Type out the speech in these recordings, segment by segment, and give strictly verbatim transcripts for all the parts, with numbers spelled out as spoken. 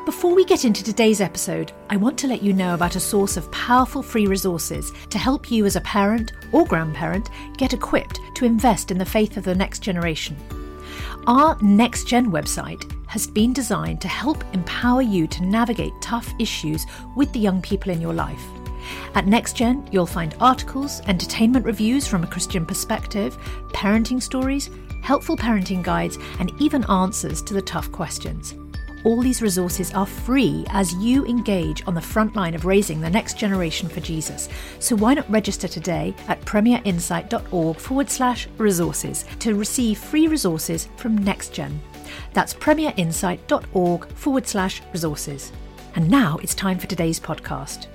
Before we get into today's episode, I want to let you know about a source of powerful free resources to help you as a parent or grandparent get equipped to invest in the faith of the next generation. Our Next Gen website has been designed to help empower you to navigate tough issues with the young people in your life. At NextGen, you'll find articles, entertainment reviews from a Christian perspective, parenting stories, helpful parenting guides, and even answers to the tough questions. All these resources are free as you engage on the front line of raising the next generation for Jesus. So why not register today at premierinsight.org forward slash resources to receive free resources from NextGen. That's premierinsight.org forward slash resources. And now it's time for today's podcast.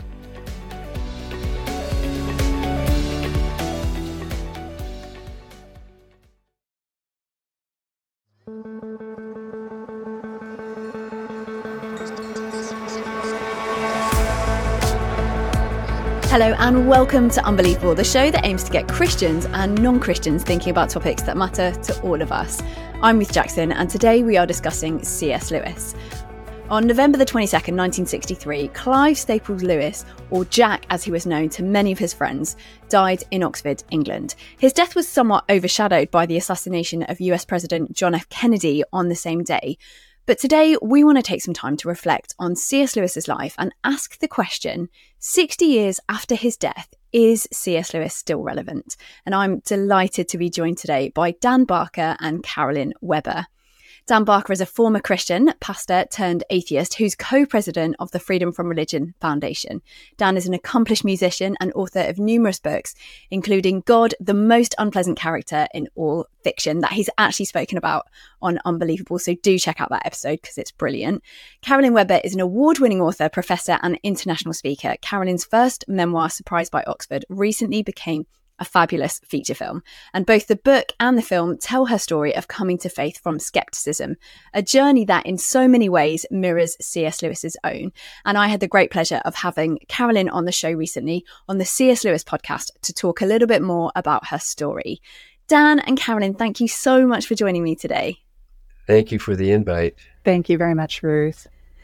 Hello and welcome to Unbelievable, the show that aims to get Christians and non-Christians thinking about topics that matter to all of us. I'm Ruth Jackson and today we are discussing C S Lewis. On November the twenty-second, nineteen sixty-three, Clive Staples Lewis, or Jack as he was known to many of his friends, died in Oxford, England. His death was somewhat overshadowed by the assassination of U S President John F. Kennedy on the same day. But today we want to take some time to reflect on C S Lewis's life and ask the question, sixty years after his death, is C S Lewis still relevant? And I'm delighted to be joined today by Dan Barker and Carolyn Webber. Dan Barker is a former Christian, pastor turned atheist, who's co-president of the Freedom from Religion Foundation. Dan is an accomplished musician and author of numerous books, including God, the Most Unpleasant Character in All Fiction, that he's actually spoken about on Unbelievable. So do check out that episode because it's brilliant. Carolyn Webber is an award-winning author, professor and international speaker. Carolyn's first memoir, Surprised by Oxford, recently became a fabulous feature film. And both the book and the film tell her story of coming to faith from skepticism, a journey that in so many ways mirrors C S Lewis's own. And I had the great pleasure of having Carolyn on the show recently on the C S Lewis podcast to talk a little bit more about her story. Dan and Carolyn, thank you so much for joining me today. Thank you for the invite. Thank you very much, Ruth.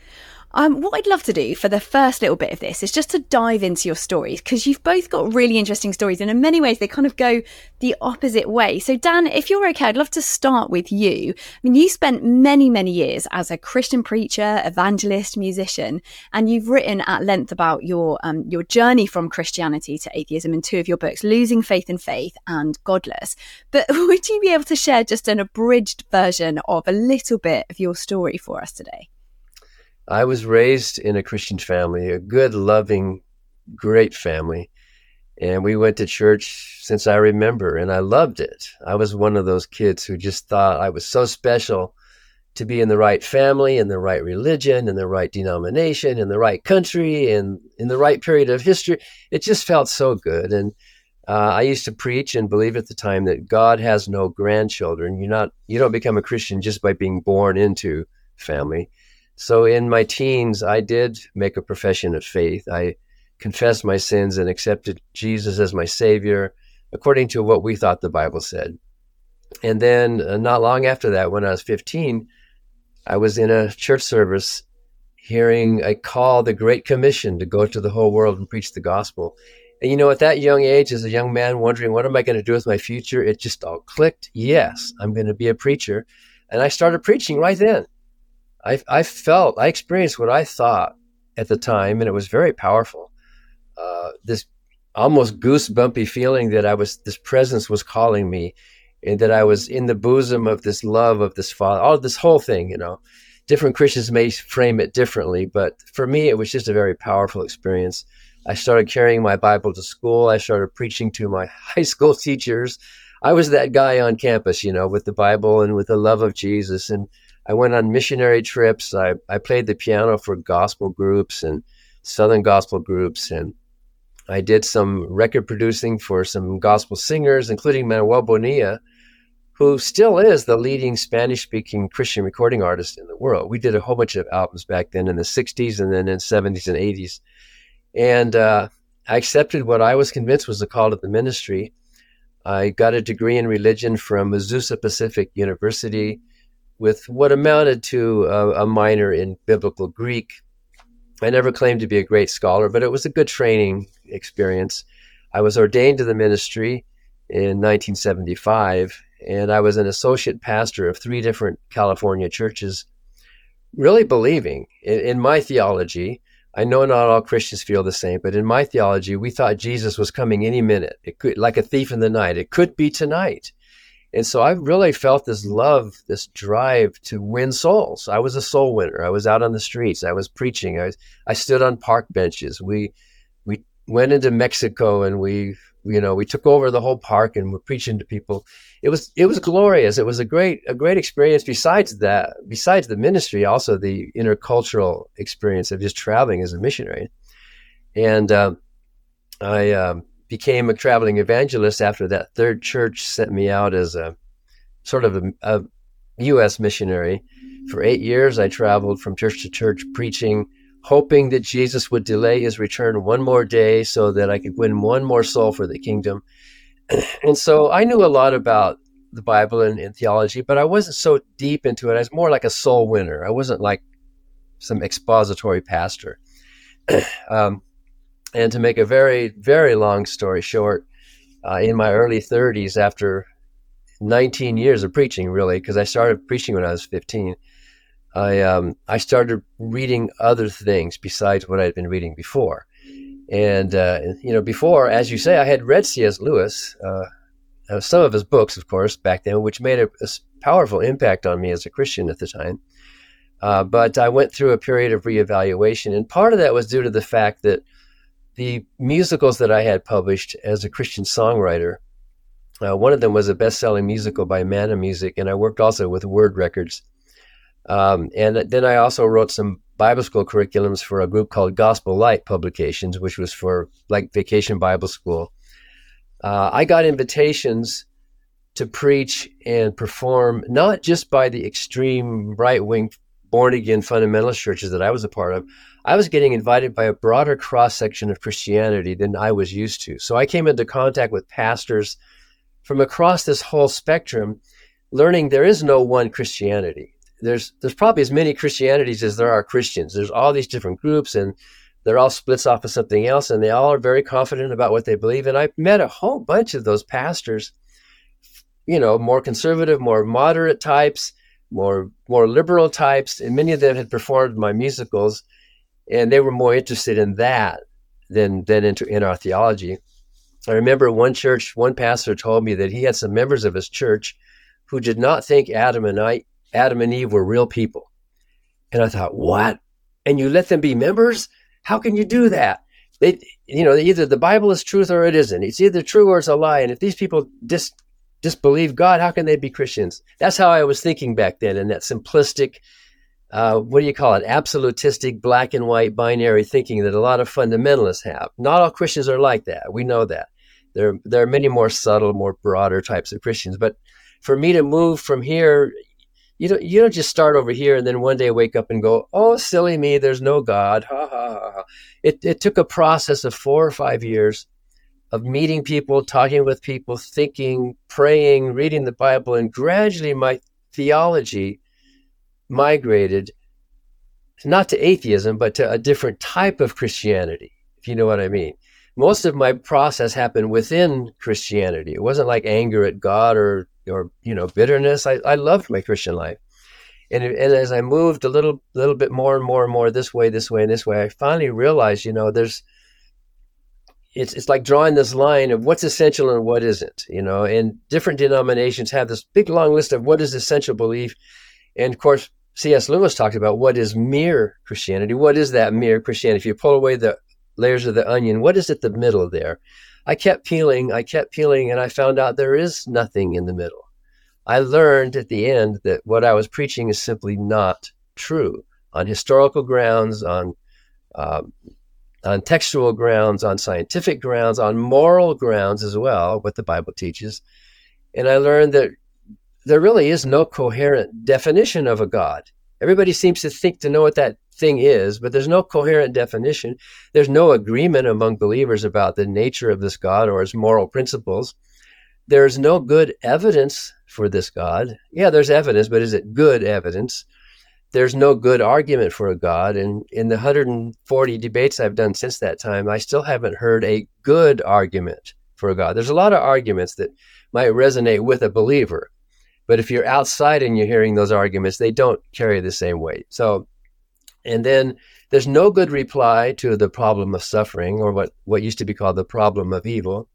Um, what I'd love to do for the first little bit of this is just to dive into your stories, because you've both got really interesting stories and in many ways they kind of go the opposite way. So Dan, if you're okay, I'd love to start with you. I mean, you spent many, many years as a Christian preacher, evangelist, musician, and you've written at length about your um, your journey from Christianity to atheism in two of your books, Losing Faith in Faith and Godless. But would you be able to share just an abridged version of a little bit of your story for us today? I was raised in a Christian family, a good, loving, great family. And we went to church since I remember, and I loved it. I was one of those kids who just thought I was so special to be in the right family, in the right religion, in the right denomination, in the right country, and in the right period of history. It just felt so good. And uh, I used to preach and believe at the time that God has no grandchildren. You're not, you don't become a Christian just by being born into family. So in my teens, I did make a profession of faith. I confessed my sins and accepted Jesus as my Savior, according to what we thought the Bible said. And then uh, not long after that, when I was fifteen, I was in a church service hearing a call, the Great Commission, to go to the whole world and preach the gospel. And you know, at that young age, as a young man wondering, what am I going to do with my future? It just all clicked. Yes, I'm going to be a preacher. And I started preaching right then. I, I felt, I experienced what I thought at the time, and it was very powerful. Uh, this almost goosebumpy feeling that I was, this presence was calling me, and that I was in the bosom of this love of this Father, all this whole thing, you know. Different Christians may frame it differently, but for me, it was just a very powerful experience. I started carrying my Bible to school. I started preaching to my high school teachers. I was that guy on campus, you know, with the Bible and with the love of Jesus. And I went on missionary trips. I, I played the piano for gospel groups and Southern gospel groups. And I did some record producing for some gospel singers, including Manuel Bonilla, who still is the leading Spanish-speaking Christian recording artist in the world. We did a whole bunch of albums back then in the sixties and then in the seventies and eighties. And uh, I accepted what I was convinced was the call to the ministry. I got a degree in religion from Azusa Pacific University, with what amounted to a, a minor in biblical Greek. I never claimed to be a great scholar, but it was a good training experience. I was ordained to the ministry in nineteen seventy-five, and I was an associate pastor of three different California churches, really believing in, in my theology. I know not all Christians feel the same, but in my theology, we thought Jesus was coming any minute. It could, like a thief in the night. It could be tonight. And so I really felt this love, this drive to win souls. I was a soul winner. I was out on the streets. I was preaching. I was, I stood on park benches. We we went into Mexico and we you know we took over the whole park and we're preaching to people. It was it was glorious. It was a great a great experience. Besides that, besides the ministry, also the intercultural experience of just traveling as a missionary. And um, I. Um, became a traveling evangelist after that third church sent me out as a sort of a, a U S missionary. For eight years, I traveled from church to church preaching, hoping that Jesus would delay his return one more day so that I could win one more soul for the kingdom. And so I knew a lot about the Bible and, and theology, but I wasn't so deep into it. I was more like a soul winner. I wasn't like some expository pastor. um, And to make a very, very long story short, uh, in my early thirties, after nineteen years of preaching, really, because I started preaching when I was fifteen, I um, I started reading other things besides what I had been reading before. And, uh, you know, before, as you say, I had read C S Lewis, uh, some of his books, of course, back then, which made a, a powerful impact on me as a Christian at the time. Uh, but I went through a period of reevaluation, and part of that was due to the fact that the musicals that I had published as a Christian songwriter, uh, one of them was a best-selling musical by Manna Music, and I worked also with Word Records. Um, and then I also wrote some Bible school curriculums for a group called Gospel Light Publications, which was for like Vacation Bible School. Uh, I got invitations to preach and perform, not just by the extreme right-wing born-again fundamentalist churches that I was a part of. I was getting invited by a broader cross-section of Christianity than I was used to. So I came into contact with pastors from across this whole spectrum, learning there is no one Christianity. There's there's probably as many Christianities as there are Christians. There's all these different groups, and they're all splits off of something else, and they all are very confident about what they believe. And I met a whole bunch of those pastors, you know, more conservative, more moderate types, more more liberal types, and many of them had performed my musicals. And they were more interested in that than than into in our theology. I remember one church, one pastor told me that he had some members of his church who did not think Adam and I, Adam and Eve were real people. And I thought, what? And you let them be members? How can you do that? They, you know, either the Bible is truth or it isn't. It's either true or it's a lie. And if these people dis, disbelieve God, how can they be Christians? That's how I was thinking back then, in that simplistic, Uh, what do you call it? Absolutistic, black and white, binary thinking that a lot of fundamentalists have. Not all Christians are like that. We know that. There, there are many more subtle, more broader types of Christians. But for me to move from here, you don't, you don't just start over here and then one day wake up and go, oh, silly me, there's no God. Ha, ha, ha, ha. It, it took a process of four or five years of meeting people, talking with people, thinking, praying, reading the Bible, and gradually my theology migrated not to atheism, but to a different type of Christianity, if you know what I mean. Most of my process happened within Christianity. It wasn't like anger at God or, or you know, bitterness. I, I loved my Christian life. And, and as I moved a little, little bit more and more and more this way, this way, and this way, I finally realized, you know, there's, it's it's like drawing this line of what's essential and what isn't, you know, and different denominations have this big, long list of what is essential belief. And of course, C S Lewis talked about what is mere Christianity. What is that mere Christianity? If you pull away the layers of the onion, what is at the middle there? I kept peeling, I kept peeling, and I found out there is nothing in the middle. I learned at the end that what I was preaching is simply not true on historical grounds, on um, on textual grounds, on scientific grounds, on moral grounds as well, what the Bible teaches. And I learned that there really is no coherent definition of a God. Everybody seems to think to know what that thing is, but there's no coherent definition. There's no agreement among believers about the nature of this God or his moral principles. there's no good evidence for this God. Yeah, there's evidence, but is it good evidence? There's no good argument for a God. And in the one hundred forty debates I've done since that time, I still haven't heard a good argument for a God. There's a lot of arguments that might resonate with a believer, but if you're outside and you're hearing those arguments, they don't carry the same weight. So, and then there's no good reply to the problem of suffering, or what, what used to be called the problem of evil.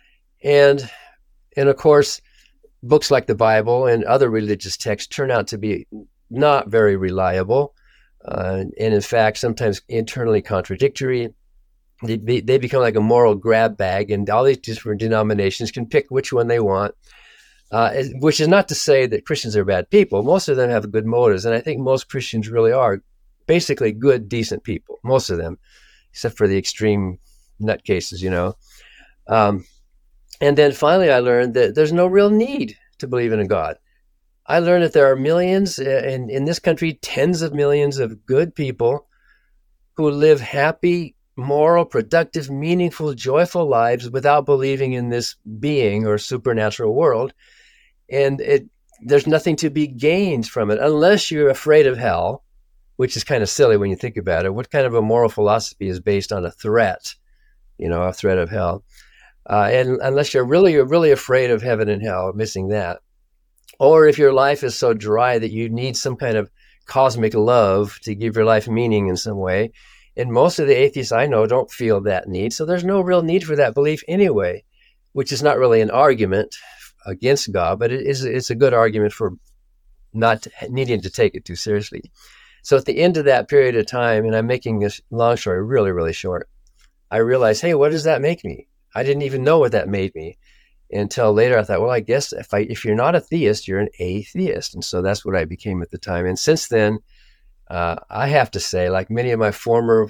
And, and of course, books like the Bible and other religious texts turn out to be not very reliable, uh, and in fact, sometimes internally contradictory. They, be, they become like a moral grab bag, and all these different denominations can pick which one they want, uh, which is not to say that Christians are bad people. Most of them have good motives, and I think most Christians really are basically good, decent people, most of them, except for the extreme nutcases, you know. Um, and then finally, I learned that there's no real need to believe in a God. I learned that there are millions, in, in this country, tens of millions of good people who live happy, moral, productive, meaningful, joyful lives without believing in this being or supernatural world. And it, there's nothing to be gained from it unless you're afraid of hell, which is kind of silly when you think about it. What kind of a moral philosophy is based on a threat, you know, a threat of hell? Uh, and unless you're really, you're really afraid of heaven and hell, missing that. Or if your life is so dry that you need some kind of cosmic love to give your life meaning in some way. And most of the atheists I know don't feel that need. So there's no real need for that belief anyway, which is not really an argument against God, but it is, it's a good argument for not needing to take it too seriously. So at the end of that period of time, and I'm making this long story really, really short, I realized, hey, what does that make me? I didn't even know what that made me until later. I thought, well, I guess if I, if you're not a theist, you're an atheist. And so that's what I became at the time. And since then, uh, I have to say, like many of my former,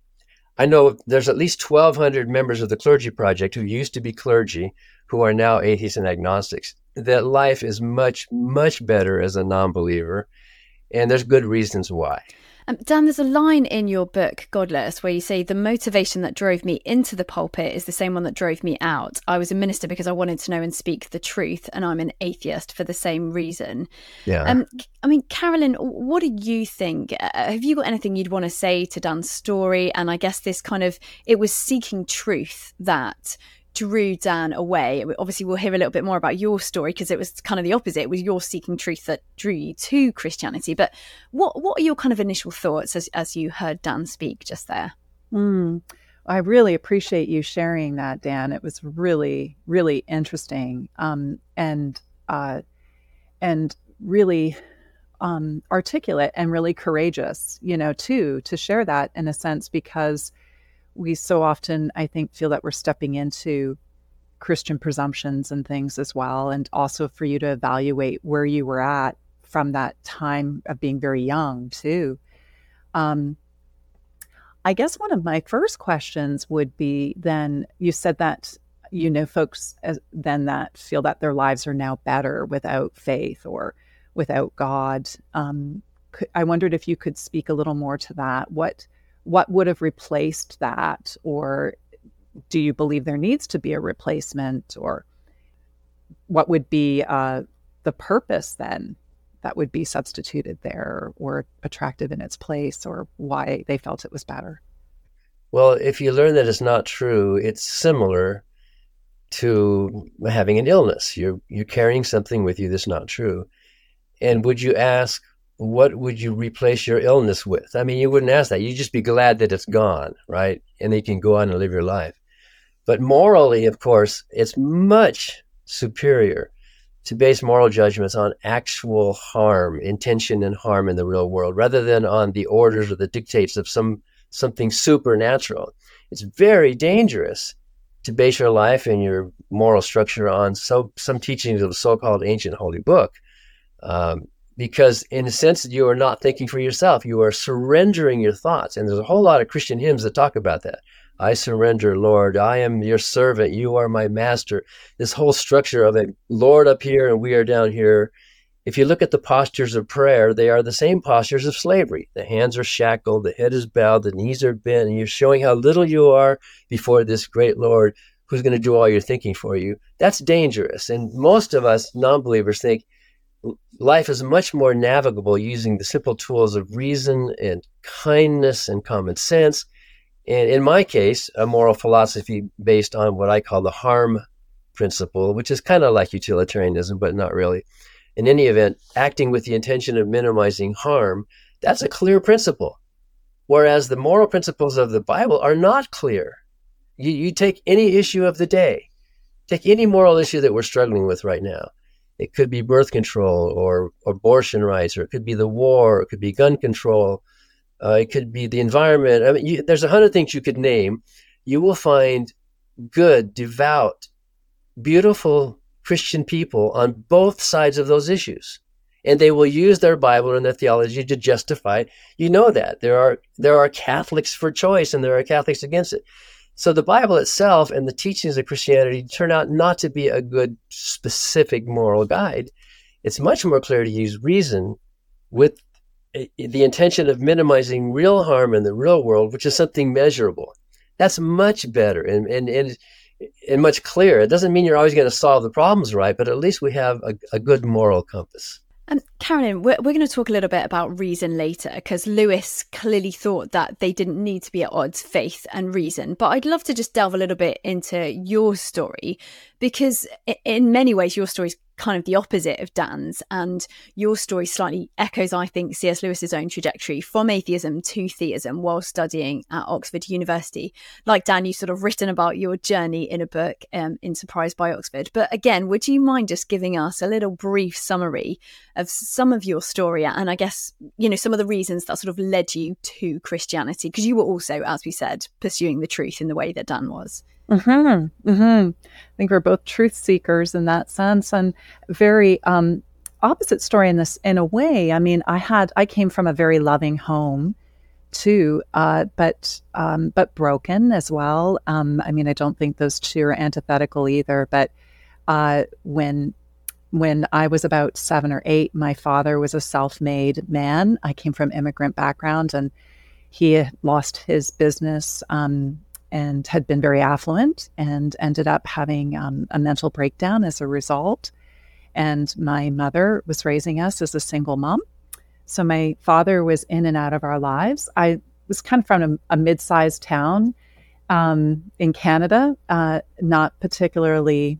I know there's at least twelve hundred members of the Clergy Project who used to be clergy, who are now atheists and agnostics, that life is much, much better as a non-believer. And there's good reasons why. Um, Dan, there's a line in your book, Godless, where you say the motivation that drove me into the pulpit is the same one that drove me out. I was a minister because I wanted to know and speak the truth, and I'm an atheist for the same reason. Yeah. Um, I mean, Carolyn, what do you think? Uh, have you got anything you'd want to say to Dan's story? And I guess this kind of, it was seeking truth that drew Dan away. Obviously, we'll hear a little bit more about your story because it was kind of the opposite. It was your seeking truth that drew you to Christianity. But what what are your kind of initial thoughts as, as you heard Dan speak just there? Mm, I really appreciate you sharing that, Dan. It was really, really interesting, um, and uh, and really um, articulate and really courageous, you know, too, to share that in a sense, because we so often, I think, feel that we're stepping into Christian presumptions and things as well. And also for you to evaluate where you were at from that time of being very young too. Um, I guess one of my first questions would be then, you said that, you know, folks as, then that feel that their lives are now better without faith or without God. Um, could, I wondered if you could speak a little more to that. What What would have replaced that? Or do you believe there needs to be a replacement? Or what would be uh, the purpose then that would be substituted there or attractive in its place, or why they felt it was better? Well, if you learn that it's not true, it's similar to having an illness. You're, you're carrying something with you that's not true. And would you ask, what would you replace your illness with? I mean, you wouldn't ask that. You'd just be glad that it's gone, right? And then you can go on and live your life. But morally, of course, it's much superior to base moral judgments on actual harm, intention and harm in the real world, rather than on the orders or the dictates of some something supernatural. It's very dangerous to base your life and your moral structure on so some teachings of the so-called ancient holy book. Um, Because in a sense, you are not thinking for yourself. You are surrendering your thoughts. And there's a whole lot of Christian hymns that talk about that. I surrender, Lord. I am your servant. You are my master. This whole structure of a Lord up here and we are down here. If you look at the postures of prayer, they are the same postures of slavery. The hands are shackled, the head is bowed, the knees are bent, and you're showing how little you are before this great Lord who's going to do all your thinking for you. That's dangerous. And most of us non-believers think life is much more navigable using the simple tools of reason and kindness and common sense. And in my case, a moral philosophy based on what I call the harm principle, which is kind of like utilitarianism, but not really. In any event, acting with the intention of minimizing harm, that's a clear principle. Whereas the moral principles of the Bible are not clear. You, you take any issue of the day, take any moral issue that we're struggling with right now. It could be birth control or abortion rights, or it could be the war, or it could be gun control, uh, it could be the environment. I mean, you, there's a hundred things you could name. You will find good, devout, beautiful Christian people on both sides of those issues. And they will use their Bible and their theology to justify it. You know that. There are there are Catholics for choice and there are Catholics against it. So the Bible itself and the teachings of Christianity turn out not to be a good specific moral guide. It's much more clear to use reason with the intention of minimizing real harm in the real world, which is something measurable. That's much better and and and, and much clearer. It doesn't mean you're always going to solve the problems right, but at least we have a, a good moral compass. Um, Carolyn, we're, we're going to talk a little bit about reason later, because Lewis clearly thought that they didn't need to be at odds, faith and reason. But I'd love to just delve a little bit into your story, because in many ways your story is kind of the opposite of Dan's, and your story slightly echoes, I think, C S Lewis's own trajectory from atheism to theism while studying at Oxford University. Like Dan, you've sort of written about your journey in a book, um, in Surprised by Oxford. But again, would you mind just giving us a little brief summary of some of your story, and I guess, you know, some of the reasons that sort of led you to Christianity? Because you were also, as we said, pursuing the truth in the way that Dan was. Mm-hmm, mm-hmm. I think we're both truth seekers in that sense, and very um, opposite story in this, in a way. I mean, I had I came from a very loving home, too, uh, but um, but broken as well. Um, I mean, I don't think those two are antithetical either. But uh, when when I was about seven or eight, my father was a self-made man. I came from immigrant background, and he had lost his business. Um, and had been very affluent and ended up having um, a mental breakdown as a result. And my mother was raising us as a single mom. So my father was in and out of our lives. I was kind of from a, a mid-sized town um, in Canada, uh, not particularly,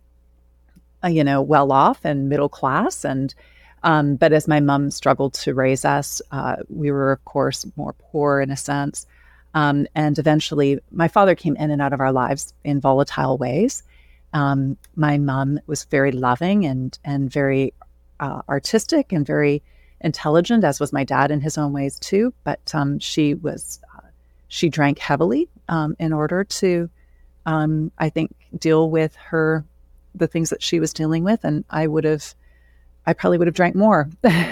uh, you know, well off and middle class. And um, but as my mom struggled to raise us, uh, we were, of course, more poor in a sense. Um, and eventually, my father came in and out of our lives in volatile ways. Um, my mom was very loving and and very uh, artistic and very intelligent, as was my dad in his own ways too. But um, she was uh, she drank heavily um, in order to, um, I think, deal with her the things that she was dealing with. And I would have. I probably would have drank more.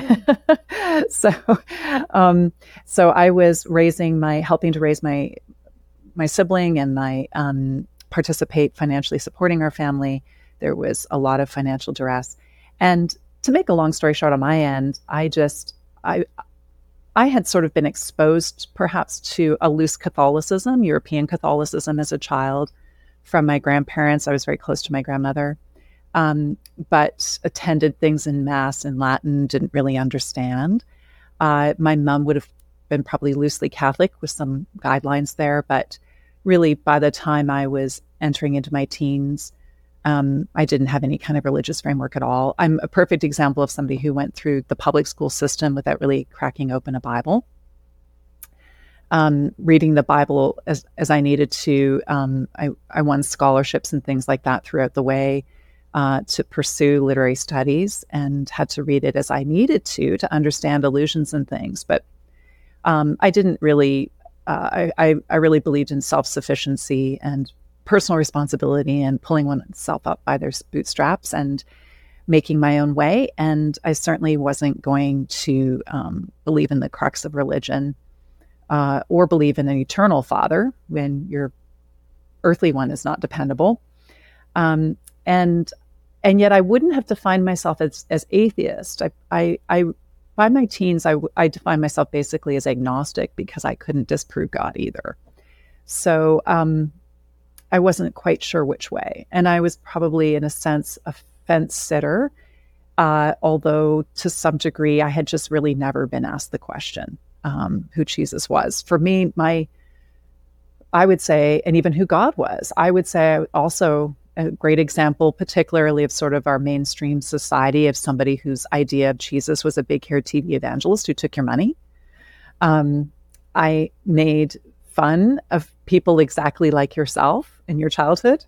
so, um, so I was raising my, helping to raise my, my sibling and my, um, participate financially supporting our family. There was a lot of financial duress. And to make a long story short on my end, I just, I, I had sort of been exposed perhaps to a loose Catholicism, European Catholicism as a child from my grandparents. I was very close to my grandmother. Um, but attended things in Mass in Latin, didn't really understand. Uh, my mom would have been probably loosely Catholic with some guidelines there, but really by the time I was entering into my teens, um, I didn't have any kind of religious framework at all. I'm a perfect example of somebody who went through the public school system without really cracking open a Bible. Um, reading the Bible as, as I needed to. Um, I, I won scholarships and things like that throughout the way. Uh, to pursue literary studies, and had to read it as I needed to to understand allusions and things. But um, I didn't really, uh, I, I really believed in self-sufficiency and personal responsibility and pulling oneself up by their bootstraps and making my own way. And I certainly wasn't going to um, believe in the crux of religion uh, or believe in an eternal father when your earthly one is not dependable. Um, and And yet I wouldn't have defined myself as, as atheist. I, I, I, by my teens, I, I defined myself basically as agnostic because I couldn't disprove God either. So um, I wasn't quite sure which way. And I was probably, in a sense, a fence sitter, uh, although to some degree, I had just really never been asked the question um, who Jesus was. For me, my, I would say, and even who God was, I would say also a great example, particularly of sort of our mainstream society, of somebody whose idea of Jesus was a big-haired T V evangelist who took your money. Um, I made fun of people exactly like yourself in your childhood.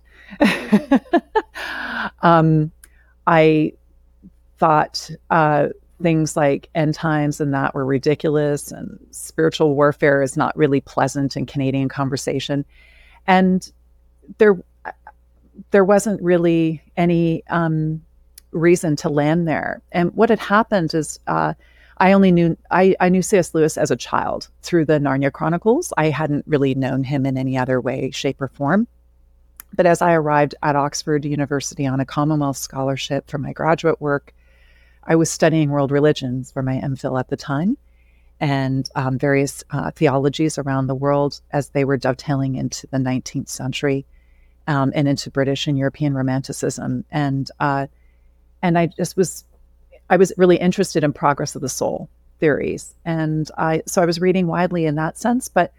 um, I thought uh, things like end times and that were ridiculous, and spiritual warfare is not really pleasant in Canadian conversation. And there, there wasn't really any um, reason to land there. And what had happened is uh, I only knew, I, I knew C S Lewis as a child through the Narnia Chronicles. I hadn't really known him in any other way, shape, or form. But as I arrived at Oxford University on a Commonwealth scholarship for my graduate work, I was studying world religions for my MPhil at the time, and um, various uh, theologies around the world as they were dovetailing into the nineteenth century um, and into British and European Romanticism. And uh, and I just was, I was really interested in progress of the soul theories. And I, so I was reading widely in that sense, but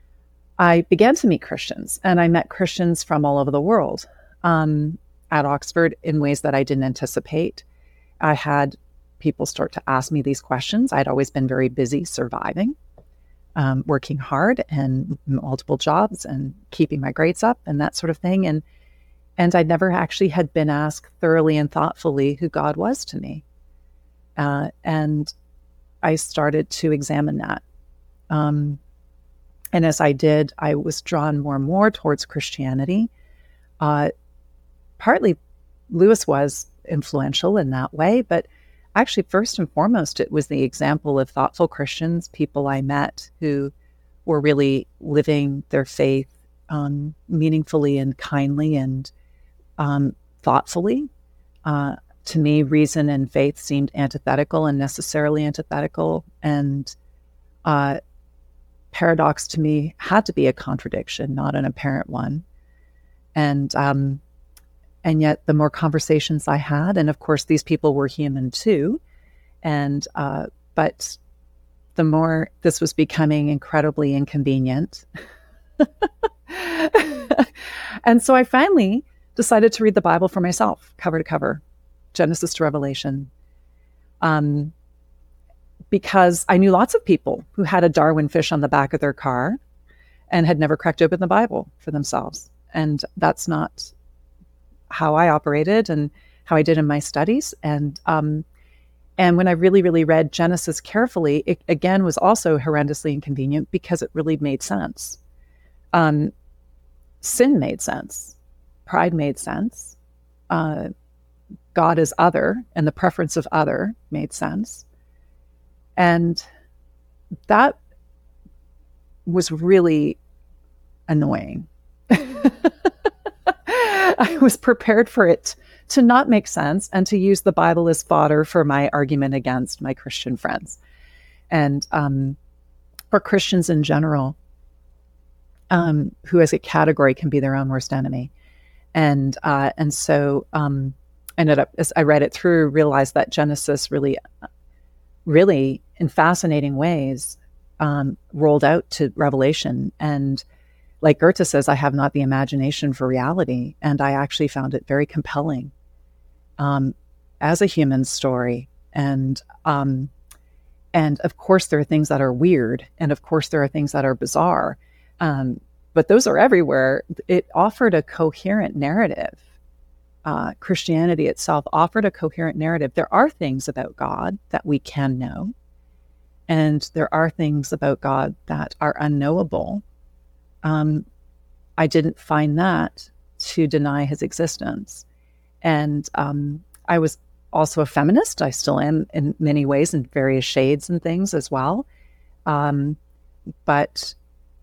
I began to meet Christians, and I met Christians from all over the world um, at Oxford in ways that I didn't anticipate. I had people start to ask me these questions. I'd always been very busy surviving, um, working hard and multiple jobs and keeping my grades up and that sort of thing. And, and I never actually had been asked thoroughly and thoughtfully who God was to me. Uh, and I started to examine that. Um, and as I did, I was drawn more and more towards Christianity. Uh, partly Lewis was influential in that way, but actually first and foremost, it was the example of thoughtful Christians, people I met who were really living their faith um, meaningfully and kindly and um, thoughtfully. Uh, To me, reason and faith seemed antithetical and necessarily antithetical. And uh, paradox to me had to be a contradiction, not an apparent one. And um, and yet the more conversations I had, and of course these people were human too, and uh, but the more this was becoming incredibly inconvenient. And so I finally decided to read the Bible for myself, cover to cover. Genesis to Revelation, um, because I knew lots of people who had a Darwin fish on the back of their car and had never cracked open the Bible for themselves. And that's not how I operated and how I did in my studies. And um, and when I really, really read Genesis carefully, it again was also horrendously inconvenient because it really made sense. Um, sin made sense. Pride made sense. Uh, God is other, and the preference of other made sense. And that was really annoying. I was prepared for it to not make sense and to use the Bible as fodder for my argument against my Christian friends and um, or Christians in general, um, who as a category can be their own worst enemy. And uh, and so um, ended up, as I read it through, realized that Genesis really, really in fascinating ways um, rolled out to Revelation. And like Goethe says, I have not the imagination for reality. And I actually found it very compelling um, as a human story. And um, and of course, there are things that are weird. And of course, there are things that are bizarre. Um, but those are everywhere. It offered a coherent narrative. Uh, Christianity itself offered a coherent narrative. There are things about God that we can know. And there are things about God that are unknowable. Um, I didn't find that to deny his existence. And um, I was also a feminist. I still am in many ways, in various shades and things as well. Um, but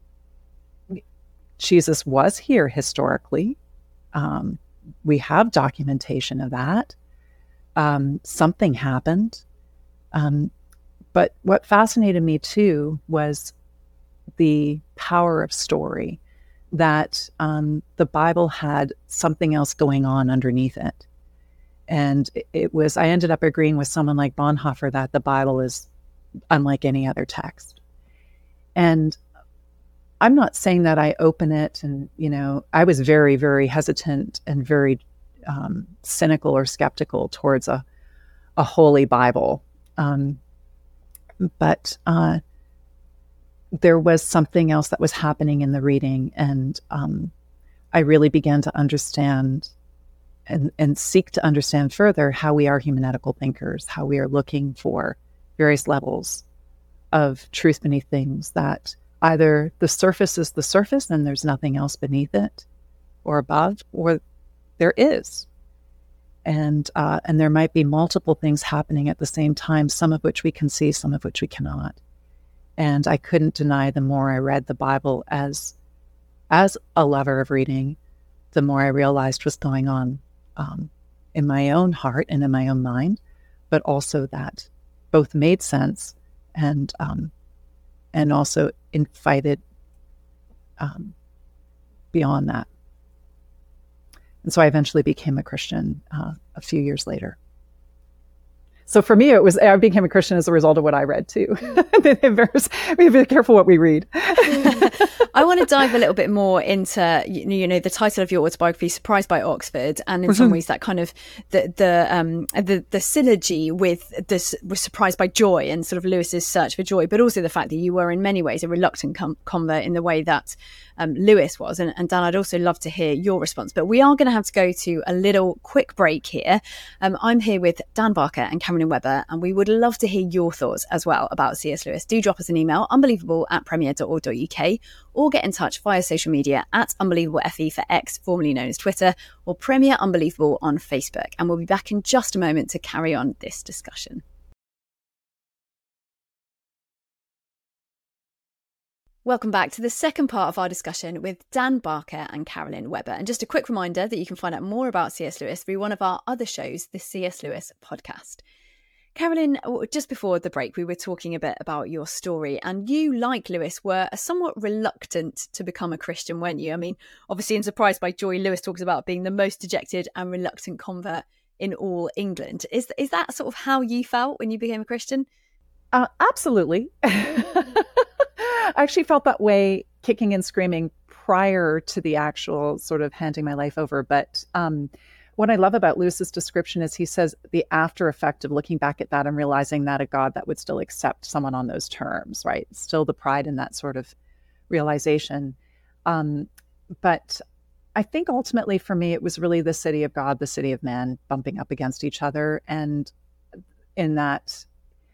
Jesus was here historically. Um, we have documentation of that. Um, something happened. Um, but what fascinated me too was the power of story, that um, the Bible had something else going on underneath it. And it was, I ended up agreeing with someone like Bonhoeffer that the Bible is unlike any other text. And I'm not saying that I open it and, you know, I was very, very hesitant and very um, cynical or skeptical towards a, a holy Bible. Um, but uh, there was something else that was happening in the reading. And um, I really began to understand and, and seek to understand further how we are humanetical thinkers, how we are looking for various levels of truth beneath things, that either the surface is the surface and there's nothing else beneath it or above, or there is. And uh, and there might be multiple things happening at the same time, some of which we can see, some of which we cannot. And I couldn't deny the more I read the Bible as as a lover of reading, the more I realized was going on um, in my own heart and in my own mind, but also that both made sense and um, and also invited um, beyond that. And so I eventually became a Christian uh, a few years later. So for me, it was, I became a Christian as a result of what I read too. We have to be careful what we read. I want to dive a little bit more into, you know, the title of your autobiography, Surprised by Oxford, and in some ways that kind of the the um the the synergy with this was Surprised by Joy and sort of Lewis's search for joy, but also the fact that you were in many ways a reluctant com- convert in the way that um, Lewis was. And, and Dan, I'd also love to hear your response, but we are going to have to go to a little quick break here. Um, I'm here with Dan Barker and Carolyn Webber, and we would love to hear your thoughts as well about C S Lewis. Do drop us an email, unbelievable at premier dot org dot uk, or get in touch via social media at UnbelievableFE for X, formerly known as Twitter, or Premier Unbelievable on Facebook. And we'll be back in just a moment to carry on this discussion. Welcome back to the second part of our discussion with Dan Barker and Carolyn Webber. And just a quick reminder that you can find out more about C S Lewis through one of our other shows, the C S Lewis podcast. Carolyn, just before the break, we were talking a bit about your story, and you, like Lewis, were somewhat reluctant to become a Christian, weren't you? I mean, obviously in Surprised by Joy, Lewis talks about being the most dejected and reluctant convert in all England. Is is that sort of how you felt when you became a Christian? Uh, absolutely. I actually felt that way kicking and screaming prior to the actual sort of handing my life over. But um, what I love about Lewis's description is he says the after effect of looking back at that and realizing that a God that would still accept someone on those terms, right? Still the pride in that sort of realization. Um, but I think ultimately for me, it was really the city of God, the city of man bumping up against each other. And in that,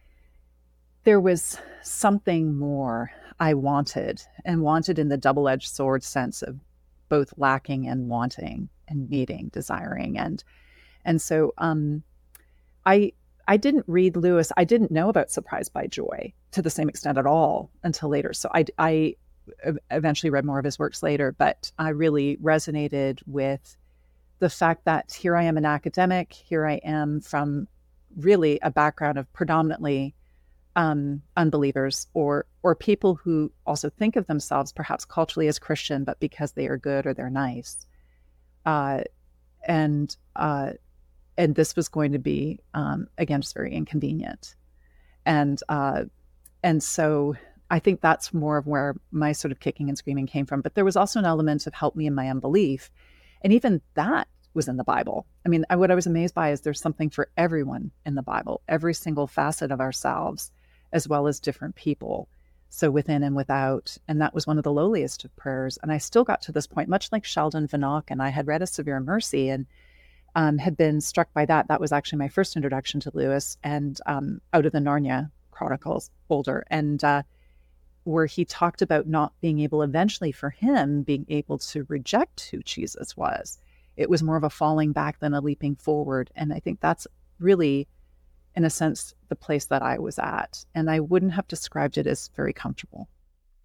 there was something more I wanted, and wanted in the double-edged sword sense of both lacking and wanting and needing, desiring. And and so um, I I didn't read Lewis. I didn't know about Surprised by Joy to the same extent at all until later. So I, I eventually read more of his works later, but I really resonated with the fact that here I am an academic, here I am from really a background of predominantly Um, unbelievers or or people who also think of themselves perhaps culturally as Christian, but because they are good or they're nice. Uh, and uh, and this was going to be, um, again, just very inconvenient. And uh, and so I think that's more of where my sort of kicking and screaming came from. But there was also an element of help me in my unbelief. And even that was in the Bible. I mean, I, what I was amazed by is there's something for everyone in the Bible, every single facet of ourselves, as well as different people. So within and without. And that was one of the lowliest of prayers. And I still got to this point, much like Sheldon Vanaught, and I had read A Severe Mercy and um, had been struck by that. That was actually my first introduction to Lewis, and um, Out of the Narnia Chronicles, older, and uh, where he talked about not being able eventually for him, being able to reject who Jesus was. It was more of a falling back than a leaping forward. And I think that's really, in a sense, the place that I was at. And I wouldn't have described it as very comfortable.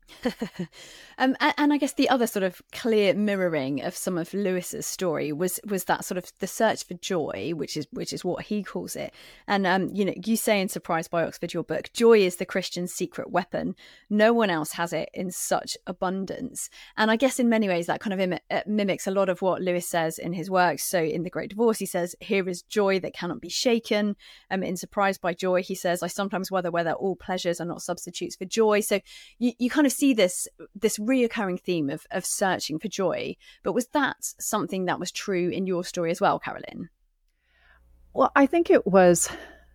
um, and, and I guess the other sort of clear mirroring of some of Lewis's story was was that sort of the search for joy, which is which is what he calls it. And um, you know, you say in Surprised by Oxford, your book, joy is the Christian's secret weapon. No one else has it in such abundance. And I guess in many ways that kind of im- mimics a lot of what Lewis says in his works. So in The Great Divorce, he says, "Here is joy that cannot be shaken." Um, in Surprised by Joy, he says, "I sometimes wonder whether all pleasures are not substitutes for joy." So you, you kind of see this this reoccurring theme of of searching for joy. But was that something that was true in your story as well, Carolyn? Well, I think it was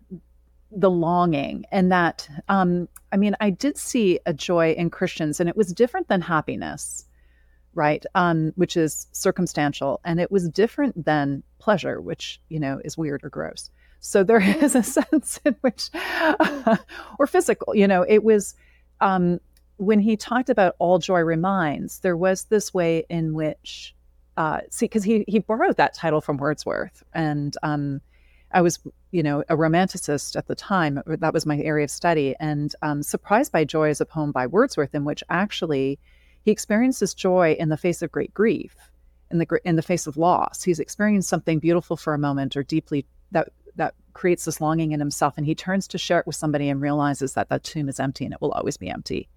the longing, and that um, I mean, I did see a joy in Christians, and it was different than happiness, right? Um, which is circumstantial, and it was different than pleasure, which, you know, is weird or gross. So there is a sense in which, uh, or physical, you know, it was. Um, when he talked about all joy reminds, there was this way in which, uh, see, because he he borrowed that title from Wordsworth, and um, I was, you know, a romanticist at the time. That was my area of study, and um, Surprised by Joy is a poem by Wordsworth in which actually he experiences joy in the face of great grief, in the in the face of loss. He's experienced something beautiful for a moment, or deeply that that creates this longing in himself, and he turns to share it with somebody and realizes that that tomb is empty and it will always be empty.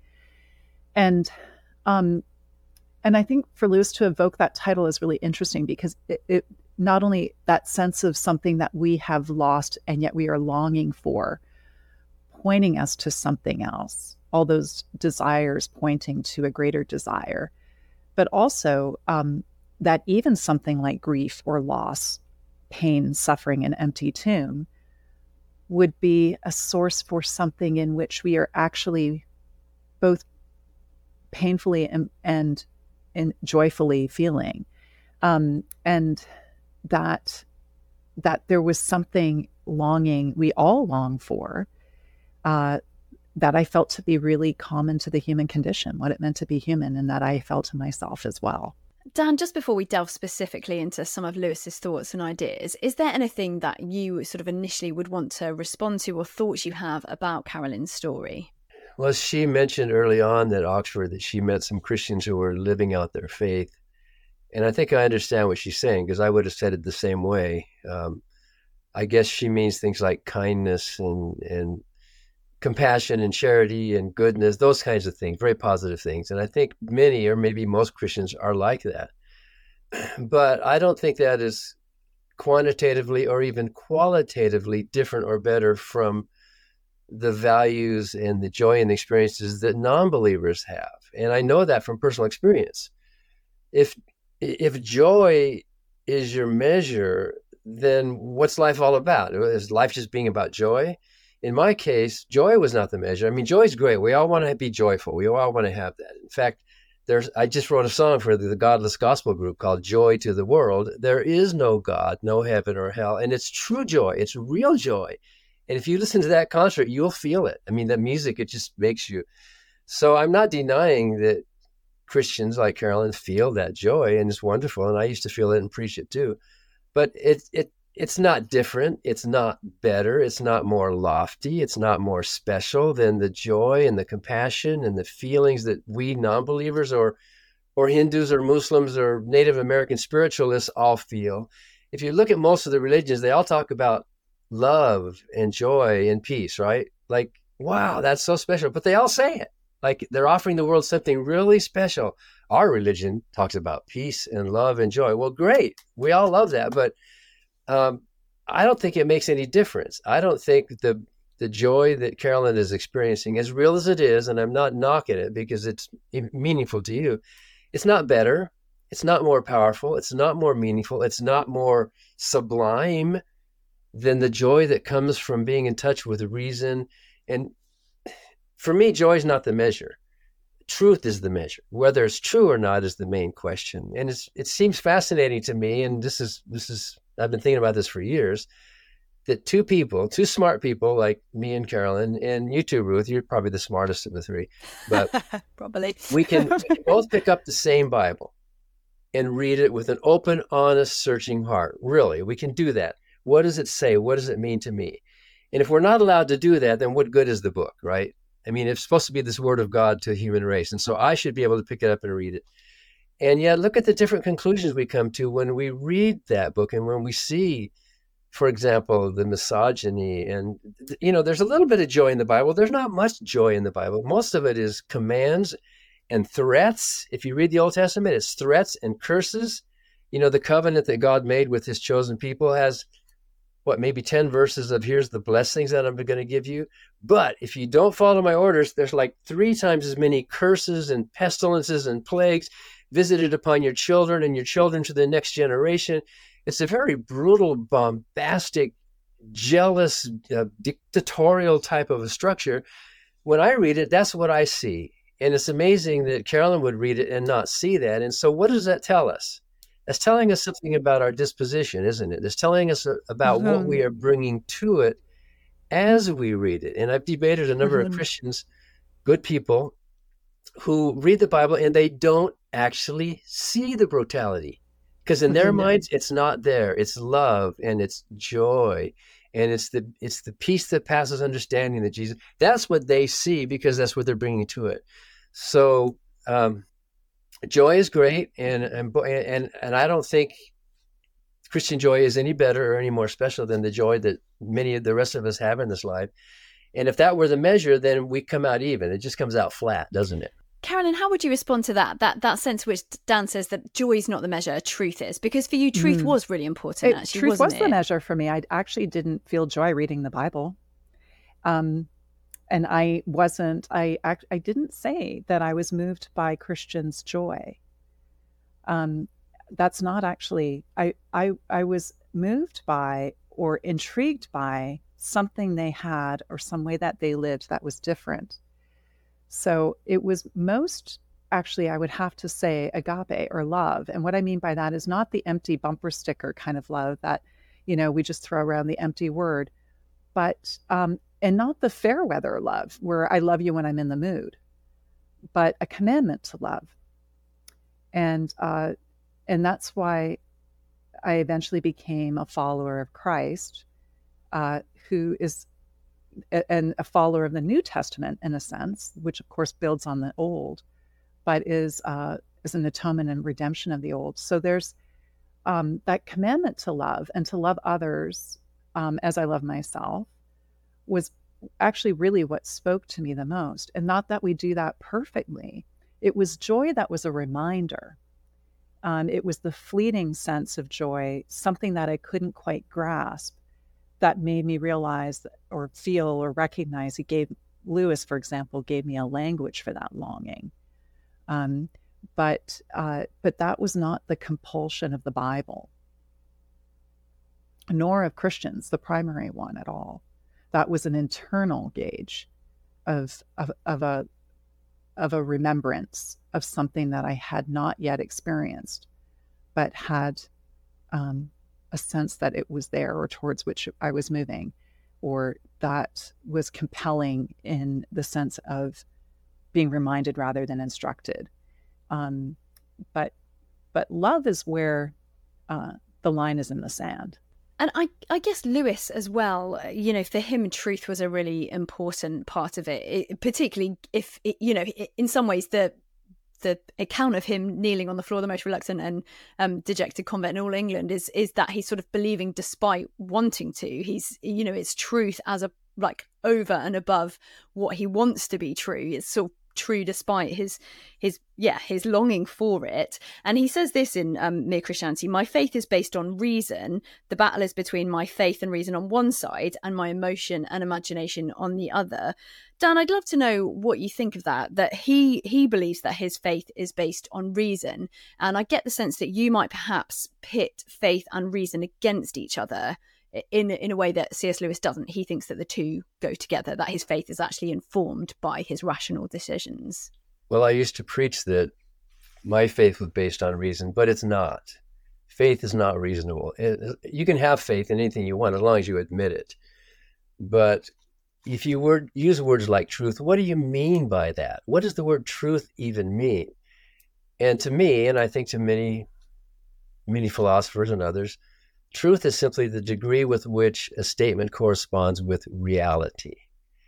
And um, and I think for Lewis to evoke that title is really interesting, because it, it not only that sense of something that we have lost and yet we are longing for, pointing us to something else, all those desires pointing to a greater desire, but also um, that even something like grief or loss, pain, suffering, an empty tomb would be a source for something in which we are actually both painfully and, and, and joyfully feeling. Um, and that, that there was something longing, we all long for, uh, that I felt to be really common to the human condition, what it meant to be human, and that I felt in myself as well. Dan, just before we delve specifically into some of Lewis's thoughts and ideas, is there anything that you sort of initially would want to respond to, or thoughts you have about Carolyn's story? Well, she mentioned early on at Oxford that she met some Christians who were living out their faith. And I think I understand what she's saying, because I would have said it the same way. Um, I guess she means things like kindness and, and compassion and charity and goodness, those kinds of things, very positive things. And I think many, or maybe most Christians are like that. But I don't think that is quantitatively or even qualitatively different or better from the values and the joy and the experiences that non-believers have. And I know that from personal experience. If if joy is your measure, then what's life all about? Is life just being about joy? In my case, joy was not the measure. I mean, joy is great. We all want to be joyful. We all want to have that. In fact, there's I just wrote a song for the, the Godless Gospel group called Joy to the World. There is no God, no heaven or hell. And it's true joy. It's real joy. And if you listen to that concert, you'll feel it. I mean, the music, it just makes you. So I'm not denying that Christians like Carolyn feel that joy, and it's wonderful. And I used to feel it and preach it too. But it, it, it's not different. It's not better. It's not more lofty. It's not more special than the joy and the compassion and the feelings that we non-believers or, or Hindus or Muslims or Native American spiritualists all feel. If you look at most of the religions, they all talk about love and joy and peace, right? Like, wow, that's so special. But they all say it. Like they're offering the world something really special. Our religion talks about peace and love and joy. Well, great. We all love that. But um, I don't think it makes any difference. I don't think the the joy that Carolyn is experiencing, as real as it is, and I'm not knocking it because it's meaningful to you, it's not better. It's not more powerful. It's not more meaningful. It's not more sublime than the joy that comes from being in touch with reason. And for me, joy is not the measure. Truth is the measure. Whether it's true or not is the main question. And it's, it seems fascinating to me, and this is this is I've been thinking about this for years, that two people, two smart people like me and Carolyn, and you too, Ruth, you're probably the smartest of the three, but probably we can, we can both pick up the same Bible and read it with an open, honest, searching heart. Really, we can do that. What does it say? What does it mean to me? And if we're not allowed to do that, then what good is the book, right? I mean, it's supposed to be this word of God to the human race. And so I should be able to pick it up and read it. And yet look at the different conclusions we come to when we read that book and when we see, for example, the misogyny. And, you know, there's a little bit of joy in the Bible. There's not much joy in the Bible. Most of it is commands and threats. If you read the Old Testament, it's threats and curses. You know, the covenant that God made with his chosen people has, what, maybe ten verses of here's the blessings that I'm going to give you. But if you don't follow my orders, there's like three times as many curses and pestilences and plagues visited upon your children and your children to the next generation. It's a very brutal, bombastic, jealous, uh, dictatorial type of a structure. When I read it, that's what I see. And it's amazing that Carolyn would read it and not see that. And so what does that tell us? That's telling us something about our disposition, isn't it? It's telling us about mm-hmm. what we are bringing to it as we read it. And I've debated a number mm-hmm. of Christians, good people, who read the Bible and they don't actually see the brutality. Because in their mm-hmm. minds, it's not there. It's love and it's joy. And it's the it's the peace that passes understanding that Jesus, that's what they see because that's what they're bringing to it. So um, joy is great. And, and, and, and I don't think Christian joy is any better or any more special than the joy that many of the rest of us have in this life. And if that were the measure, then we come out even. It just comes out flat, doesn't it? Carolyn, how would you respond to that? That that sense which Dan says that joy is not the measure, truth is? Because for you, truth mm. was really important, it, actually, truth wasn't was it? the measure for me. I actually didn't feel joy reading the Bible. Um, and I wasn't, I, I didn't say that I was moved by Christians' joy. Um, that's not actually, I, I, I was moved by or intrigued by something they had or some way that they lived that was different. So it was most, actually, I would have to say agape or love. And what I mean by that is not the empty bumper sticker kind of love that, you know, we just throw around the empty word, but, um, and not the fair weather love where I love you when I'm in the mood, but a commandment to love. And, uh, and that's why I eventually became a follower of Christ, uh, who is and a follower of the New Testament in a sense, which of course builds on the Old, but is uh, is an atonement and redemption of the Old. So there's um, that commandment to love and to love others um, as I love myself was actually really what spoke to me the most. And not that we do that perfectly. It was joy that was a reminder. Um, it was the fleeting sense of joy, something that I couldn't quite grasp, that made me realize or feel or recognize. He gave, Lewis, for example, gave me a language for that longing. Um, but uh, but that was not the compulsion of the Bible, nor of Christians, the primary one at all. That was an internal gauge of of, of a of a remembrance of something that I had not yet experienced, but had um, a sense that it was there or towards which I was moving, or that was compelling in the sense of being reminded rather than instructed. Um, but but love is where uh, the line is in the sand. And I, I guess Lewis as well, you know, for him, truth was a really important part of it, it particularly if, it, you know, in some ways the the account of him kneeling on the floor, the most reluctant and um, dejected convert in all England is is that he's sort of believing despite wanting to. He's, you know, it's truth as a, like, over and above what he wants to be true. It's sort of true despite his his yeah his longing for it. And he says this in um, Mere Christianity: my faith is based on reason. The battle is between my faith and reason on one side and my emotion and imagination on the other. Dan, I'd love to know what you think of that, that he he believes that his faith is based on reason. And I get the sense that you might perhaps pit faith and reason against each other in in a way that C S Lewis doesn't. He thinks that the two go together, that his faith is actually informed by his rational decisions. Well, I used to preach that my faith was based on reason, but it's not. Faith is not reasonable. It, you can have faith in anything you want as long as you admit it. But if you word, use words like truth, what do you mean by that? What does the word truth even mean? And to me, and I think to many, many philosophers and others, truth is simply the degree with which a statement corresponds with reality.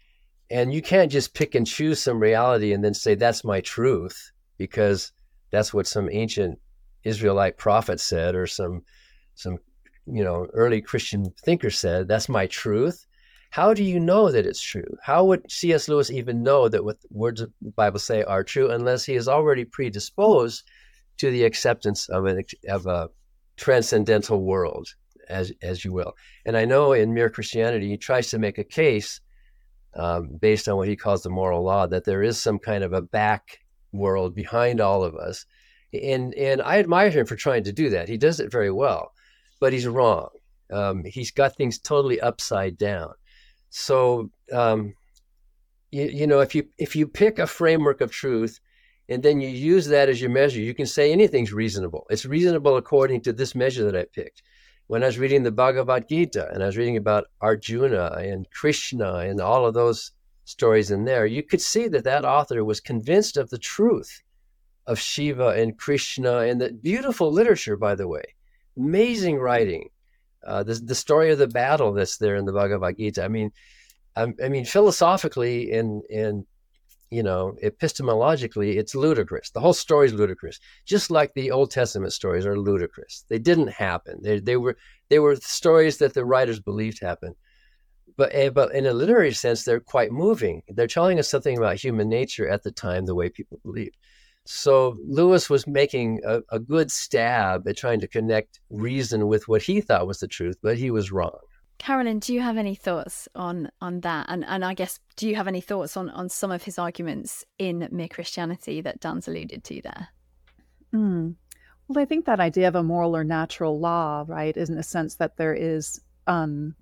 And you can't just pick and choose some reality and then say, that's my truth, because that's what some ancient Israelite prophet said, or some, some, you know, early Christian thinker said, that's my truth. How do you know that it's true? How would C S Lewis even know that what words of the Bible say are true unless he is already predisposed to the acceptance of, an, of a transcendental world, as, as you will? And I know in Mere Christianity, he tries to make a case um, based on what he calls the moral law, that there is some kind of a back world behind all of us. And, and I admire him for trying to do that. He does it very well, but he's wrong. Um, he's got things totally upside down. So, um, you, you know, if you if you pick a framework of truth and then you use that as your measure, you can say anything's reasonable. It's reasonable according to this measure that I picked. When I was reading the Bhagavad Gita and I was reading about Arjuna and Krishna and all of those stories in there, you could see that that author was convinced of the truth of Shiva and Krishna, and the beautiful literature, by the way, amazing writing. Uh, the, the story of the battle that's there in the Bhagavad Gita. I mean, I, I mean, philosophically and, and, you know, epistemologically, it's ludicrous. The whole story is ludicrous, just like the Old Testament stories are ludicrous. They didn't happen. They, they were, they were stories that the writers believed happened. But, but in a literary sense, they're quite moving. They're telling us something about human nature at the time, the way people believed. So Lewis was making a, a good stab at trying to connect reason with what he thought was the truth, but he was wrong. Carolyn, do you have any thoughts on on that? And and I guess, do you have any thoughts on, on some of his arguments in Mere Christianity that Dan's alluded to there? Mm. Well, I think that idea of a moral or natural law, right, is in the sense that there is um,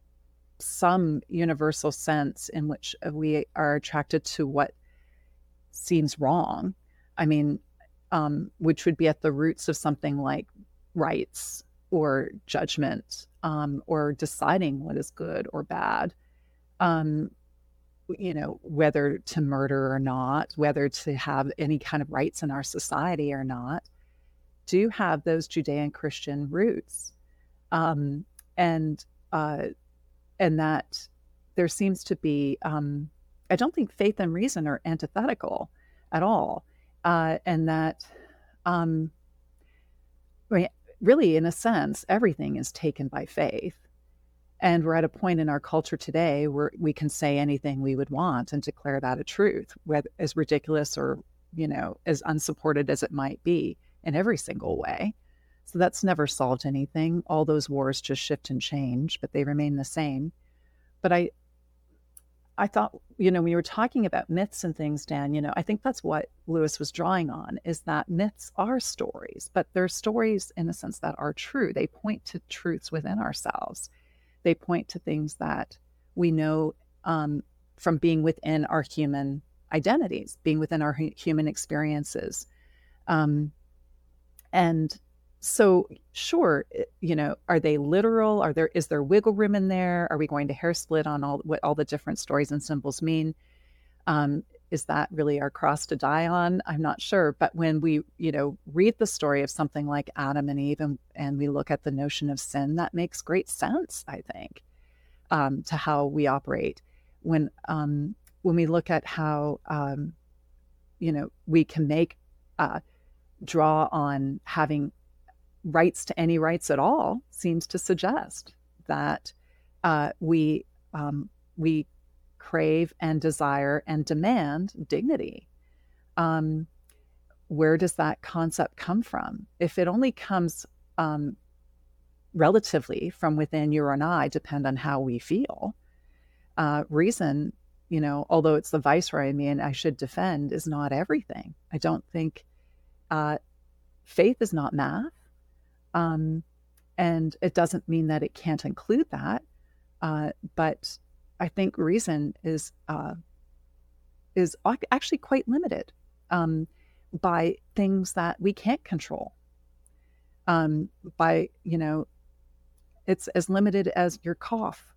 some universal sense in which we are attracted to what seems wrong. I mean, um, which would be at the roots of something like rights or judgment, um, or deciding what is good or bad, um, you know, whether to murder or not, whether to have any kind of rights in our society or not, do have those Judean-Christian roots. Um, and, uh, and that there seems to be, um, I don't think faith and reason are antithetical at all. Uh, and that, um, really, in a sense, everything is taken by faith. And we're at a point in our culture today where we can say anything we would want and declare that a truth, whether as ridiculous or, you know, as unsupported as it might be in every single way. So that's never solved anything. All those wars just shift and change, but they remain the same. But I, I thought, you know, when you were talking about myths and things, Dan, you know, I think that's what Lewis was drawing on, is that myths are stories, but they're stories in a sense that are true. They point to truths within ourselves. They point to things that we know um, from being within our human identities, being within our human experiences. Um, and so, sure, you know, are they literal? Are there, is there wiggle room in there? Are we going to hair split on all what all the different stories and symbols mean? Um, is that really our cross to die on? I'm not sure. But when we, you know, read the story of something like Adam and Eve, and, and we look at the notion of sin, that makes great sense, I think, um, to how we operate. When um, when we look at how, um, you know, we can make, uh, draw on having rights to any rights at all, seems to suggest that uh, we um, we crave and desire and demand dignity. Um, where does that concept come from? If it only comes um, relatively from within you and I, depend on how we feel. Uh, reason, you know, although it's the viceroy in me and I should defend, is not everything. I don't think uh, faith is not math. Um, and it doesn't mean that it can't include that. Uh, but I think reason is, uh, is actually quite limited, um, by things that we can't control. Um, by, you know, it's as limited as your cough.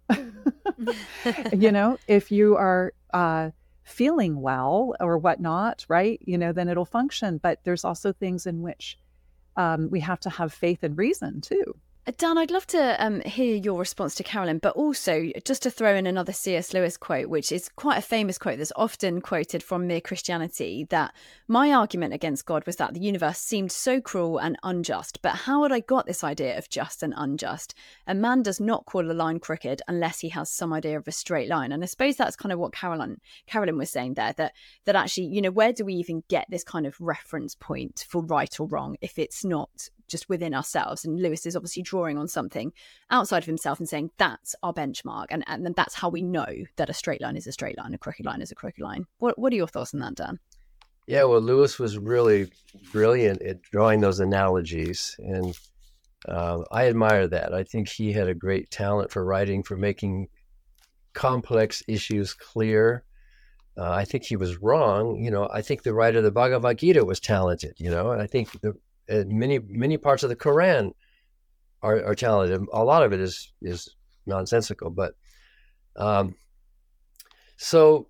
You know, if you are, uh, feeling well or whatnot, right, you know, then it'll function. But there's also things in which Um, we have to have faith and reason too. Dan, I'd love to um, hear your response to Carolyn, but also just to throw in another C S Lewis quote, which is quite a famous quote that's often quoted from Mere Christianity, that my argument against God was that the universe seemed so cruel and unjust. But how had I got this idea of just and unjust? A man does not call a line crooked unless he has some idea of a straight line. And I suppose that's kind of what Carolyn, Carolyn was saying there, that, that actually, you know, where do we even get this kind of reference point for right or wrong if it's not just within ourselves? And Lewis is obviously drawing on something outside of himself and saying that's our benchmark, and and then that's how we know that a straight line is a straight line, a crooked line is a crooked line. What what are your thoughts on that, Dan? Yeah, well, Lewis was really brilliant at drawing those analogies, and uh, I admire that. I think he had a great talent for writing, for making complex issues clear. Uh, I think he was wrong. You know, I think the writer of the Bhagavad Gita was talented, you know, and I think the Uh, many many parts of the Quran are, are talented. A lot of it is is nonsensical, but um, so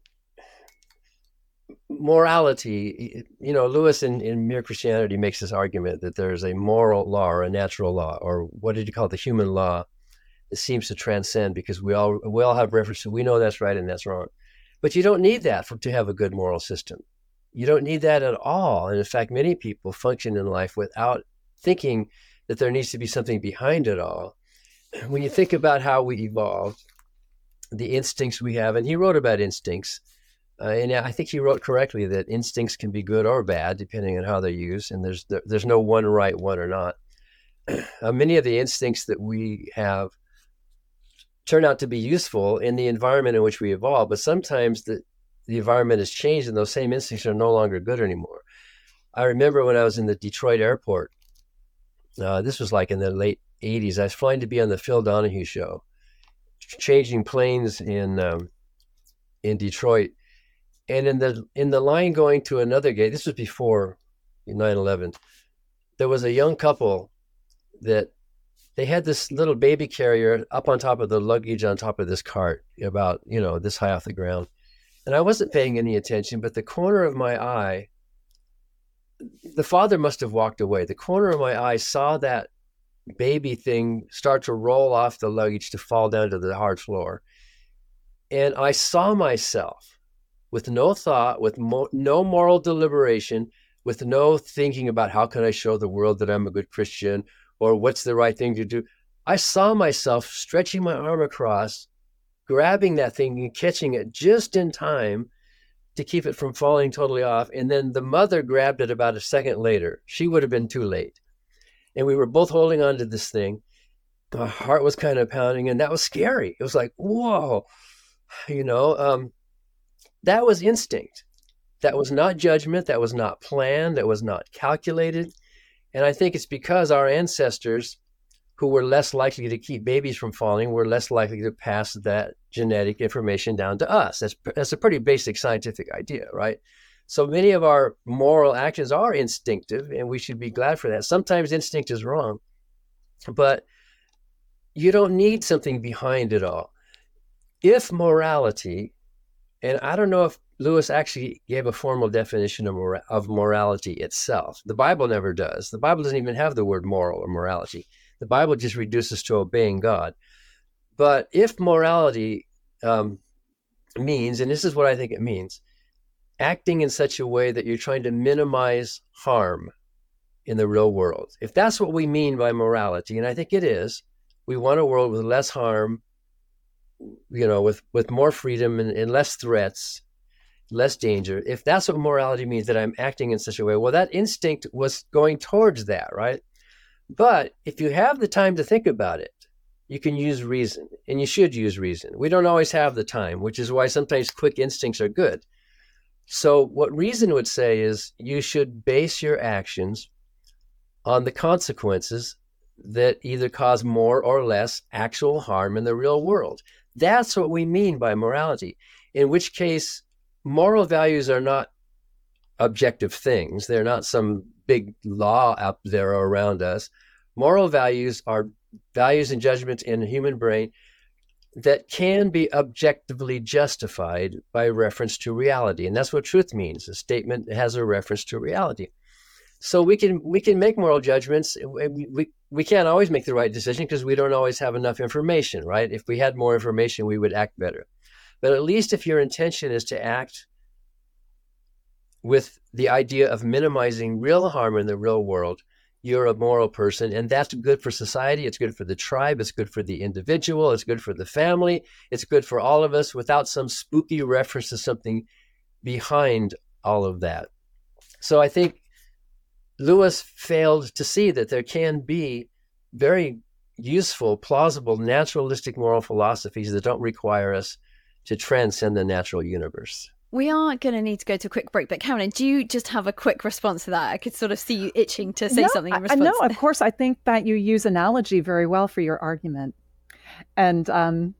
morality. You know, Lewis in, in Mere Christianity makes this argument that there's a moral law or a natural law, or what did you call it, the human law, that seems to transcend, because we all we all have reference to, we know that's right and that's wrong, but you don't need that for, to have a good moral system. You don't need that at all. And in fact, many people function in life without thinking that there needs to be something behind it all. When you think about how we evolved, the instincts we have, and he wrote about instincts, uh, and I think he wrote correctly that instincts can be good or bad depending on how they're used, and there's there's no one right one or not. Uh, many of the instincts that we have turn out to be useful in the environment in which we evolve, but sometimes the the environment has changed and those same instincts are no longer good anymore. I remember when I was in the Detroit airport, uh, this was like in the late eighties, I was flying to be on the Phil Donahue show, changing planes in um, in Detroit. And in the in the line going to another gate, this was before nine eleven, there was a young couple that they had this little baby carrier up on top of the luggage on top of this cart, about, you know, this high off the ground. And I wasn't paying any attention, but the corner of my eye, the father must have walked away. The corner of my eye saw that baby thing start to roll off the luggage to fall down to the hard floor. And I saw myself with no thought, with mo- no moral deliberation, with no thinking about how can I show the world that I'm a good Christian or what's the right thing to do. I saw myself stretching my arm across, grabbing that thing and catching it just in time to keep it from falling totally off. And then the mother grabbed it about a second later. She would have been too late. And we were both holding on to this thing. My heart was kind of pounding, and that was scary. It was like, whoa, you know, um, that was instinct. That was not judgment. That was not planned. That was not calculated. And I think it's because our ancestors, who were less likely to keep babies from falling, were less likely to pass that genetic information down to us. That's, that's a pretty basic scientific idea, right? So many of our moral actions are instinctive, and we should be glad for that. Sometimes instinct is wrong, but you don't need something behind it all. If morality, and I don't know if Lewis actually gave a formal definition of, mora- of morality itself. The Bible never does. The Bible doesn't even have the word moral or morality. The Bible just reduces to obeying God. But if morality um, means, and this is what I think it means, acting in such a way that you're trying to minimize harm in the real world. If that's what we mean by morality, and I think it is, we want a world with less harm, you know, with, with more freedom and, and less threats, less danger. If that's what morality means, that I'm acting in such a way, well, that instinct was going towards that, right? But if you have the time to think about it, you can use reason, and you should use reason. We don't always have the time, which is why sometimes quick instincts are good. So what reason would say is you should base your actions on the consequences that either cause more or less actual harm in the real world. That's what we mean by morality, in which case moral values are not objective things. They're not some big law out there around us. Moral values are values and judgments in the human brain that can be objectively justified by reference to reality. And that's what truth means, a statement that has a reference to reality. So we can we can make moral judgments. We, we, we can't always make the right decision because we don't always have enough information, right? If we had more information, we would act better. But at least if your intention is to act with the idea of minimizing real harm in the real world, you're a moral person, and that's good for society. It's good for the tribe. It's good for the individual. It's good for the family. It's good for all of us without some spooky reference to something behind all of that. So I think Lewis failed to see that there can be very useful, plausible, naturalistic moral philosophies that don't require us to transcend the natural universe. We are going to need to go to a quick break, but Carolyn, do you just have a quick response to that? I could sort of see you itching to say no, something in I, response. No, of course. I think that you use analogy very well for your argument and um,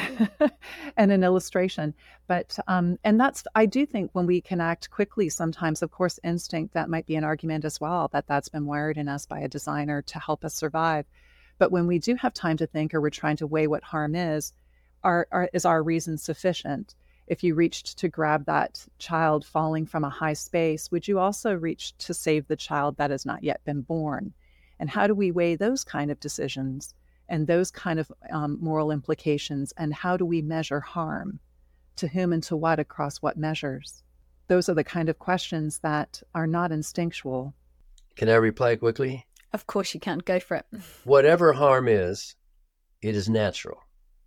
and an illustration. But um, and that's, I do think when we can act quickly, sometimes, of course, instinct, that might be an argument as well, that that's been wired in us by a designer to help us survive. But when we do have time to think, or we're trying to weigh what harm is, are, are is our reason sufficient? If you reached to grab that child falling from a high space, would you also reach to save the child that has not yet been born? And how do we weigh those kind of decisions and those kind of um, moral implications? And how do we measure harm? To whom and to what across what measures? Those are the kind of questions that are not instinctual. Can I reply quickly? Of course you can. Go for it. Whatever harm is, it is natural.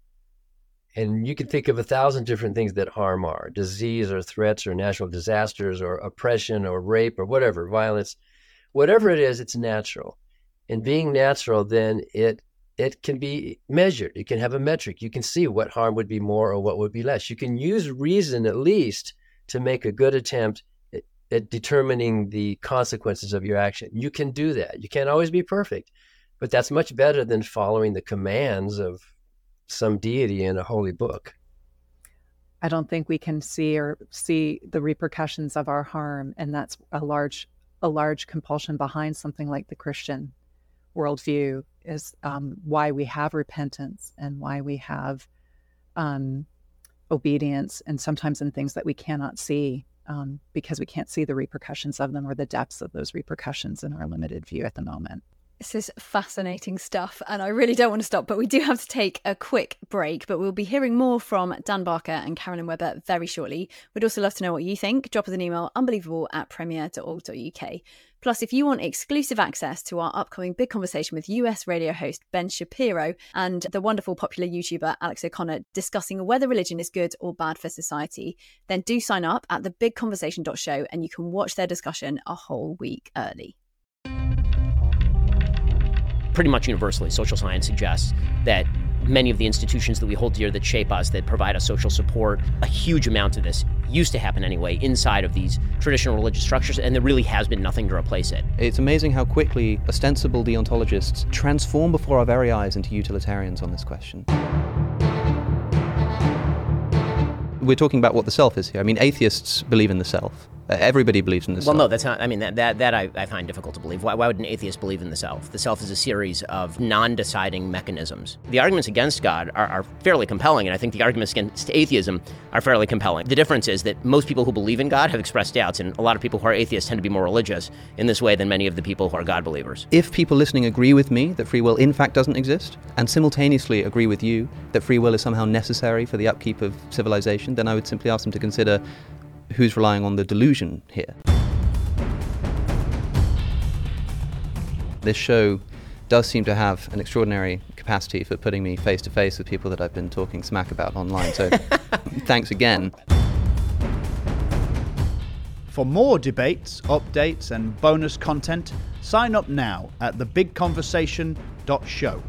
And you can think of a thousand different things that harm are: disease or threats or natural disasters or oppression or rape or whatever, violence. Whatever it is, it's natural. And being natural, then it it can be measured. You can have a metric. You can see what harm would be more or what would be less. You can use reason at least to make a good attempt at, at determining the consequences of your action. You can do that. You can't always be perfect, but that's much better than following the commands of some deity in a holy book. I don't think we can see or see the repercussions of our harm, and that's a large, a large compulsion behind something like the Christian worldview, is um, why we have repentance and why we have um, obedience, and sometimes in things that we cannot see um, because we can't see the repercussions of them or the depths of those repercussions in our limited view at the moment. This is fascinating stuff, and I really don't want to stop, but we do have to take a quick break. But we'll be hearing more from Dan Barker and Carolyn Webber very shortly. We'd also love to know what you think. Drop us an email, unbelievable at premier dot org dot uk. Plus, if you want exclusive access to our upcoming big conversation with U S radio host Ben Shapiro and the wonderful popular YouTuber Alex O'Connor discussing whether religion is good or bad for society, then do sign up at the big conversation dot show and you can watch their discussion a whole week early. Pretty much universally, social science suggests that many of the institutions that we hold dear, that shape us, that provide us social support, a huge amount of this used to happen anyway inside of these traditional religious structures, and there really has been nothing to replace it. It's amazing how quickly ostensible deontologists transform before our very eyes into utilitarians on this question. We're talking about what the self is here. I mean, atheists believe in the self. Uh, everybody believes in the well, self. Well, no, that's not, I mean, that that, that I, I find difficult to believe. Why, why would an atheist believe in the self? The self is a series of non-deciding mechanisms. The arguments against God are, are fairly compelling, and I think the arguments against atheism are fairly compelling. The difference is that most people who believe in God have expressed doubts, and a lot of people who are atheists tend to be more religious in this way than many of the people who are God believers. If people listening agree with me that free will in fact doesn't exist, and simultaneously agree with you that free will is somehow necessary for the upkeep of civilization, then I would simply ask them to consider who's relying on the delusion here. This show does seem to have an extraordinary capacity for putting me face to face with people that I've been talking smack about online, so thanks again. For more debates, updates and bonus content, sign up now at the big conversation dot show.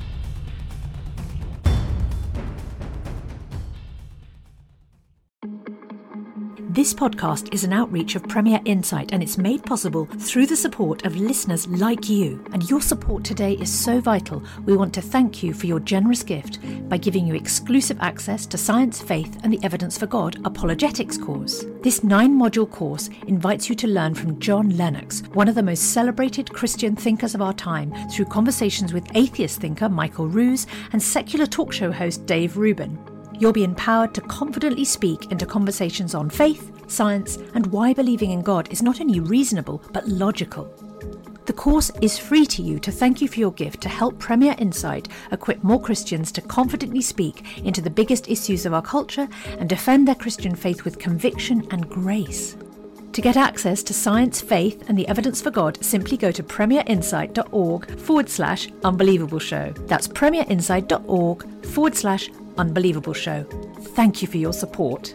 This podcast is an outreach of Premier Insight, and it's made possible through the support of listeners like you. And your support today is so vital. We want to thank you for your generous gift by giving you exclusive access to Science, Faith and the Evidence for God Apologetics course. This nine-module course invites you to learn from John Lennox, one of the most celebrated Christian thinkers of our time, through conversations with atheist thinker Michael Ruse and secular talk show host Dave Rubin. You'll be empowered to confidently speak into conversations on faith, science, and why believing in God is not only reasonable but logical. The course is free to you to thank you for your gift to help Premier Insight equip more Christians to confidently speak into the biggest issues of our culture and defend their Christian faith with conviction and grace. To get access to science, faith, and the evidence for God, simply go to premierinsight.org forward slash unbelievable show. That's premierinsight.org forward slash unbelievable show. Thank you for your support.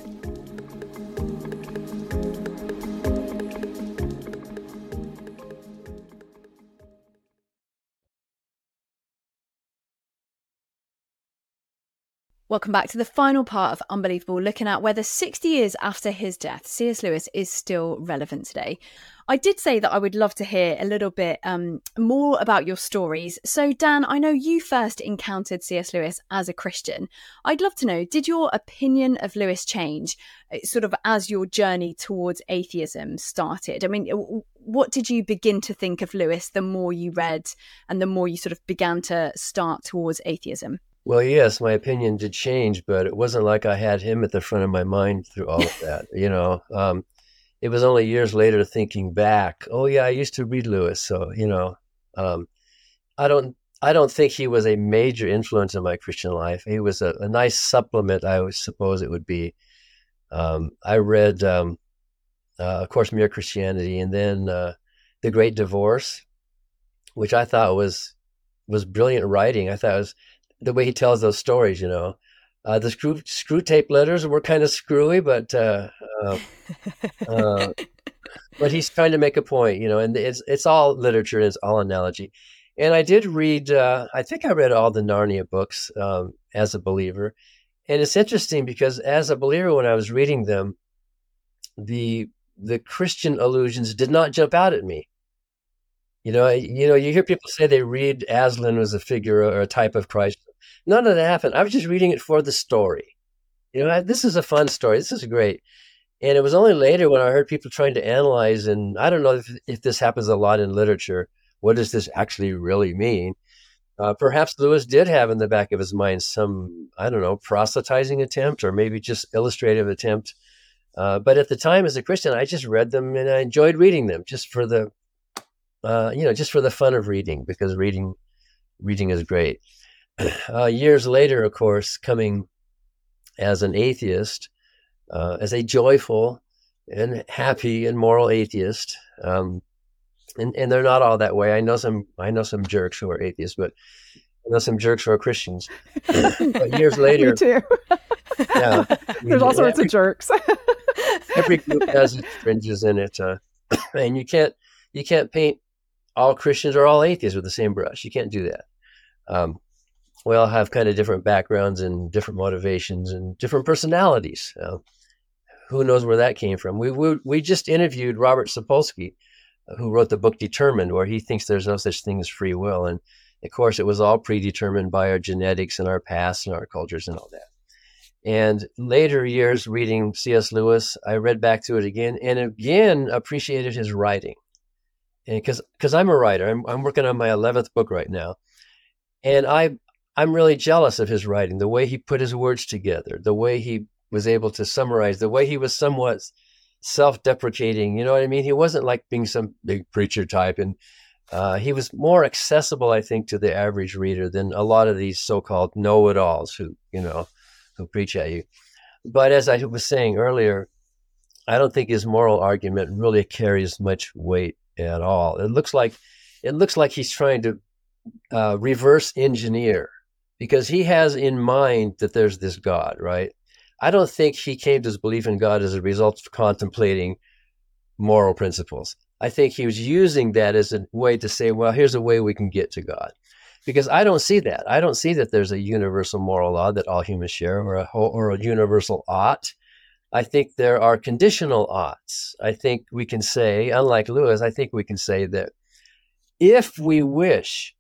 Welcome back to the final part of Unbelievable, looking at whether sixty years after his death, C S Lewis is still relevant today. I did say that I would love to hear a little bit um, more about your stories. So, Dan, I know you first encountered C S Lewis as a Christian. I'd love to know, did your opinion of Lewis change sort of as your journey towards atheism started? I mean, what did you begin to think of Lewis the more you read and the more you sort of began to start towards atheism? Well, yes, my opinion did change, but it wasn't like I had him at the front of my mind through all of that. You know, um, it was only years later thinking back, oh yeah, I used to read Lewis. So, you know, um, I don't, I don't think he was a major influence in my Christian life. He was a, a nice supplement, I would suppose it would be. Um, I read, um, uh, of course, Mere Christianity, and then uh, The Great Divorce, which I thought was, was brilliant writing. I thought it was, the way he tells those stories, you know, uh, the screw screw tape letters were kind of screwy, but uh, uh, uh, but he's trying to make a point, you know, and it's it's all literature, it's all analogy. And I did read, uh, I think I read all the Narnia books um, as a believer, and it's interesting because as a believer, when I was reading them, the the Christian allusions did not jump out at me. You know, you know, you hear people say they read Aslan as a figure or a type of Christ. None of that happened. I was just reading it for the story. You know, I, this is a fun story. This is great. And it was only later when I heard people trying to analyze, and I don't know if, if this happens a lot in literature. What does this actually really mean? Uh, perhaps Lewis did have in the back of his mind some, I don't know, proselytizing attempt or maybe just illustrative attempt. Uh, but at the time as a Christian, I just read them and I enjoyed reading them just for the, uh, you know, just for the fun of reading, because reading, reading is great. Uh, years later, of course, coming as an atheist, uh, as a joyful and happy and moral atheist, um, and and they're not all that way. I know some I know some jerks who are atheists, but I know some jerks who are Christians. But years later, Me too. Yeah, There's all sorts every, of jerks. Every group has its fringes in it, uh, and you can't you can't paint all Christians or all atheists with the same brush. You can't do that. Um, we all have kind of different backgrounds and different motivations and different personalities. Uh, who knows where that came from? We, we we just interviewed Robert Sapolsky, who wrote the book Determined, where he thinks there's no such thing as free will. And of course, it was all predetermined by our genetics and our past and our cultures and all that. And later years reading C S Lewis, I read back to it again and again appreciated his writing. And because because I'm a writer, I'm I'm working on my eleventh book right now, and I I'm really jealous of his writing, the way he put his words together, the way he was able to summarize, the way he was somewhat self-deprecating. You know what I mean? He wasn't like being some big preacher type, and uh, he was more accessible, I think, to the average reader than a lot of these so-called know-it-alls who, you know, who preach at you. But as I was saying earlier, I don't think his moral argument really carries much weight at all. It looks like it looks like he's trying to uh, reverse engineer, because he has in mind that there's this God, right? I don't think he came to his belief in God as a result of contemplating moral principles. I think he was using that as a way to say, well, here's a way we can get to God. Because I don't see that. I don't see that there's a universal moral law that all humans share, or a whole, or a universal ought. I think there are conditional oughts. I think we can say, unlike Lewis, I think we can say that if we wish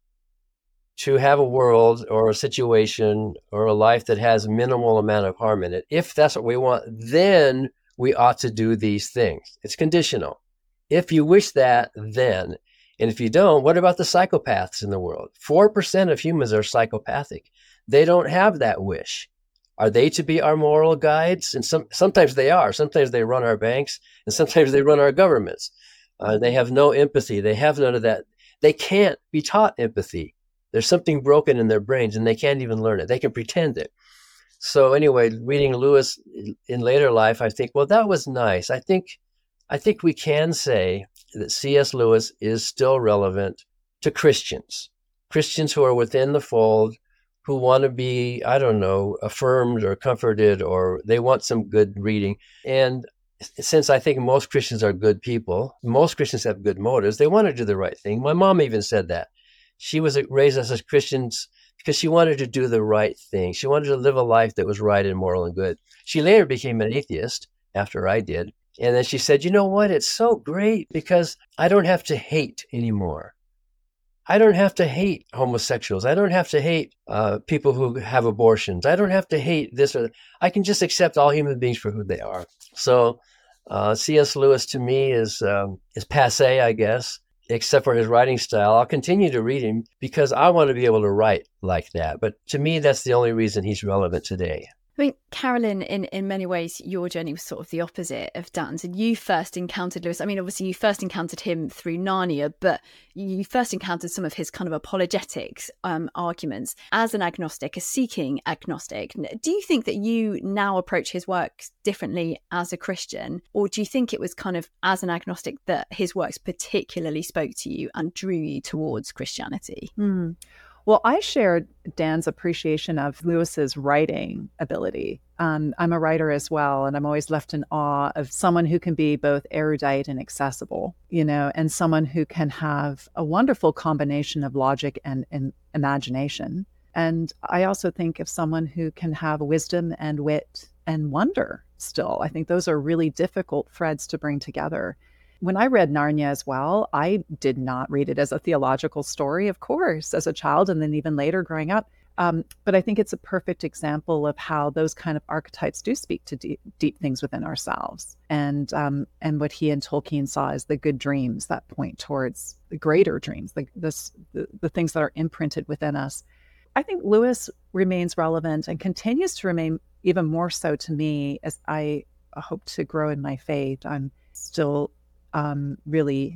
to have a world or a situation or a life that has minimal amount of harm in it, if that's what we want, then we ought to do these things. It's conditional. If you wish that, then. And if you don't, what about the psychopaths in the world? four percent of humans are psychopathic. They don't have that wish. Are they to be our moral guides? And some sometimes they are. Sometimes they run our banks, and sometimes they run our governments. Uh, they have no empathy. They have none of that. They can't be taught empathy. There's something broken in their brains, and they can't even learn it. They can pretend it. So anyway, reading Lewis in later life, I think, well, that was nice. I think, I think we can say that C S. Lewis is still relevant to Christians, Christians who are within the fold, who want to be, I don't know, affirmed or comforted, or they want some good reading. And since I think most Christians are good people, most Christians have good motives, they want to do the right thing. My mom even said that. She was raised us as Christians because she wanted to do the right thing. She wanted to live a life that was right and moral and good. She later became an atheist after I did. And then she said, you know what? It's so great because I don't have to hate anymore. I don't have to hate homosexuals. I don't have to hate uh, people who have abortions. I don't have to hate this or that. I can just accept all human beings for who they are. So uh, C S. Lewis to me is um, is passé, I guess, except for his writing style. I'll continue to read him because I want to be able to write like that. But to me, that's the only reason he's relevant today. I mean, Carolyn, in, in many ways, your journey was sort of the opposite of Dan's. And you first encountered Lewis. I mean, obviously, you first encountered him through Narnia, but you first encountered some of his kind of apologetics um, arguments as an agnostic, a seeking agnostic. Do you think that you now approach his works differently as a Christian? Or do you think it was kind of as an agnostic that his works particularly spoke to you and drew you towards Christianity? Hmm. Well, I shared Dan's appreciation of Lewis's writing ability. Um, I'm a writer as well, and I'm always left in awe of someone who can be both erudite and accessible, you know, and someone who can have a wonderful combination of logic and, and imagination. And I also think of someone who can have wisdom and wit and wonder still. I think those are really difficult threads to bring together. When I read Narnia as well, I did not read it as a theological story, of course, as a child, and then even later growing up. Um, but I think it's a perfect example of how those kind of archetypes do speak to deep, deep things within ourselves. And um, and what he and Tolkien saw as the good dreams that point towards the greater dreams, the, this, the, the things that are imprinted within us. I think Lewis remains relevant and continues to remain even more so to me as I hope to grow in my faith. I'm still Um, really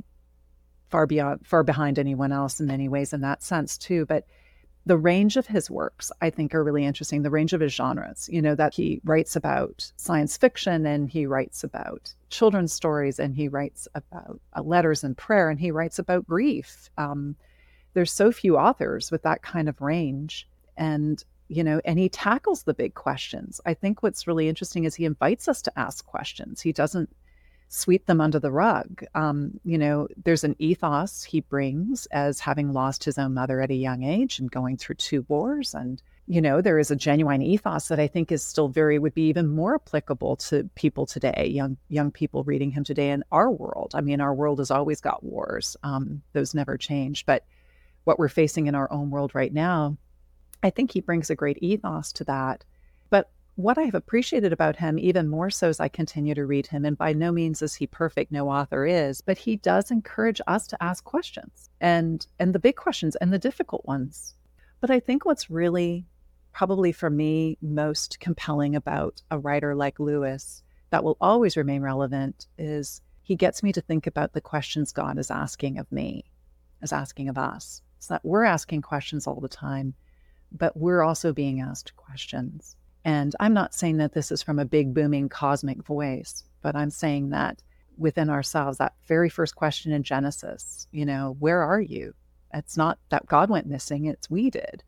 far beyond, far behind anyone else in many ways in that sense too. But the range of his works, I think, are really interesting. The range of his genres, you know, that he writes about science fiction, and he writes about children's stories, and he writes about uh, letters and prayer, and he writes about grief. Um, there's so few authors with that kind of range, and you know, and he tackles the big questions. I think what's really interesting is he invites us to ask questions. He doesn't sweep them under the rug. Um, you know, there's an ethos he brings as having lost his own mother at a young age and going through two wars. And, you know, there is a genuine ethos that I think is still very, would be even more applicable to people today, young young people reading him today in our world. I mean, our world has always got wars. Um, those never change. But what we're facing in our own world right now, I think he brings a great ethos to that. But what I have appreciated about him even more so as I continue to read him, and by no means is he perfect, no author is, but he does encourage us to ask questions, and and the big questions and the difficult ones. But I think what's really probably for me most compelling about a writer like Lewis that will always remain relevant is he gets me to think about the questions God is asking of me, is asking of us. So that we're asking questions all the time, but we're also being asked questions. And I'm not saying that this is from a big, booming cosmic voice, but I'm saying that within ourselves, that very first question in Genesis, you know, where are you? It's not that God went missing, it's we did.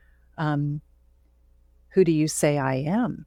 Um, who do you say I am?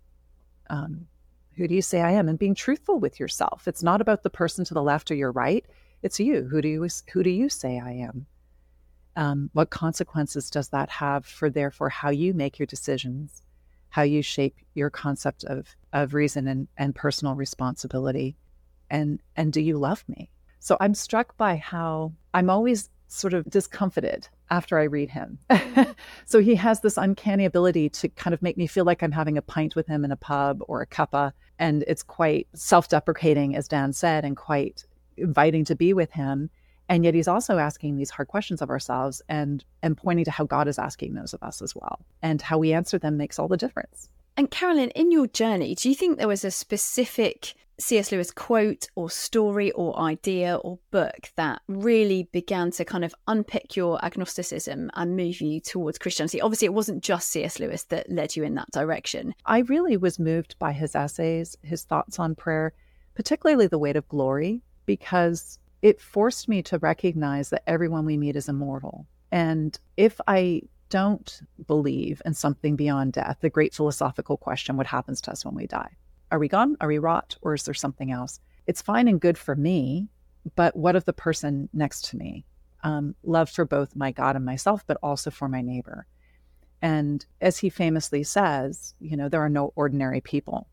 Um, who do you say I am? And being truthful with yourself. It's not about the person to the left or your right. It's you. Who do you, who do you say I am? Um, what consequences does that have for, therefore, how you make your decisions? How you shape your concept of, of reason and, and personal responsibility. And, and do you love me? So I'm struck by how I'm always sort of discomfited after I read him. So he has this uncanny ability to kind of make me feel like I'm having a pint with him in a pub or a cuppa. And it's quite self-deprecating, as Dan said, and quite inviting to be with him. And yet he's also asking these hard questions of ourselves and, and pointing to how God is asking those of us as well. And how we answer them makes all the difference. And Carolyn, in your journey, do you think there was a specific C S Lewis quote or story or idea or book that really began to kind of unpick your agnosticism and move you towards Christianity? Obviously, it wasn't just C S Lewis that led you in that direction. I really was moved by his essays, his thoughts on prayer, particularly The Weight of Glory, because it forced me to recognize that everyone we meet is immortal. And if I don't believe in something beyond death, the great philosophical question, what happens to us when we die? Are we gone? Are we rot? Or is there something else? It's fine and good for me, but what of the person next to me? Um, love for both my God and myself, but also for my neighbor. And as he famously says, you know, there are no ordinary people.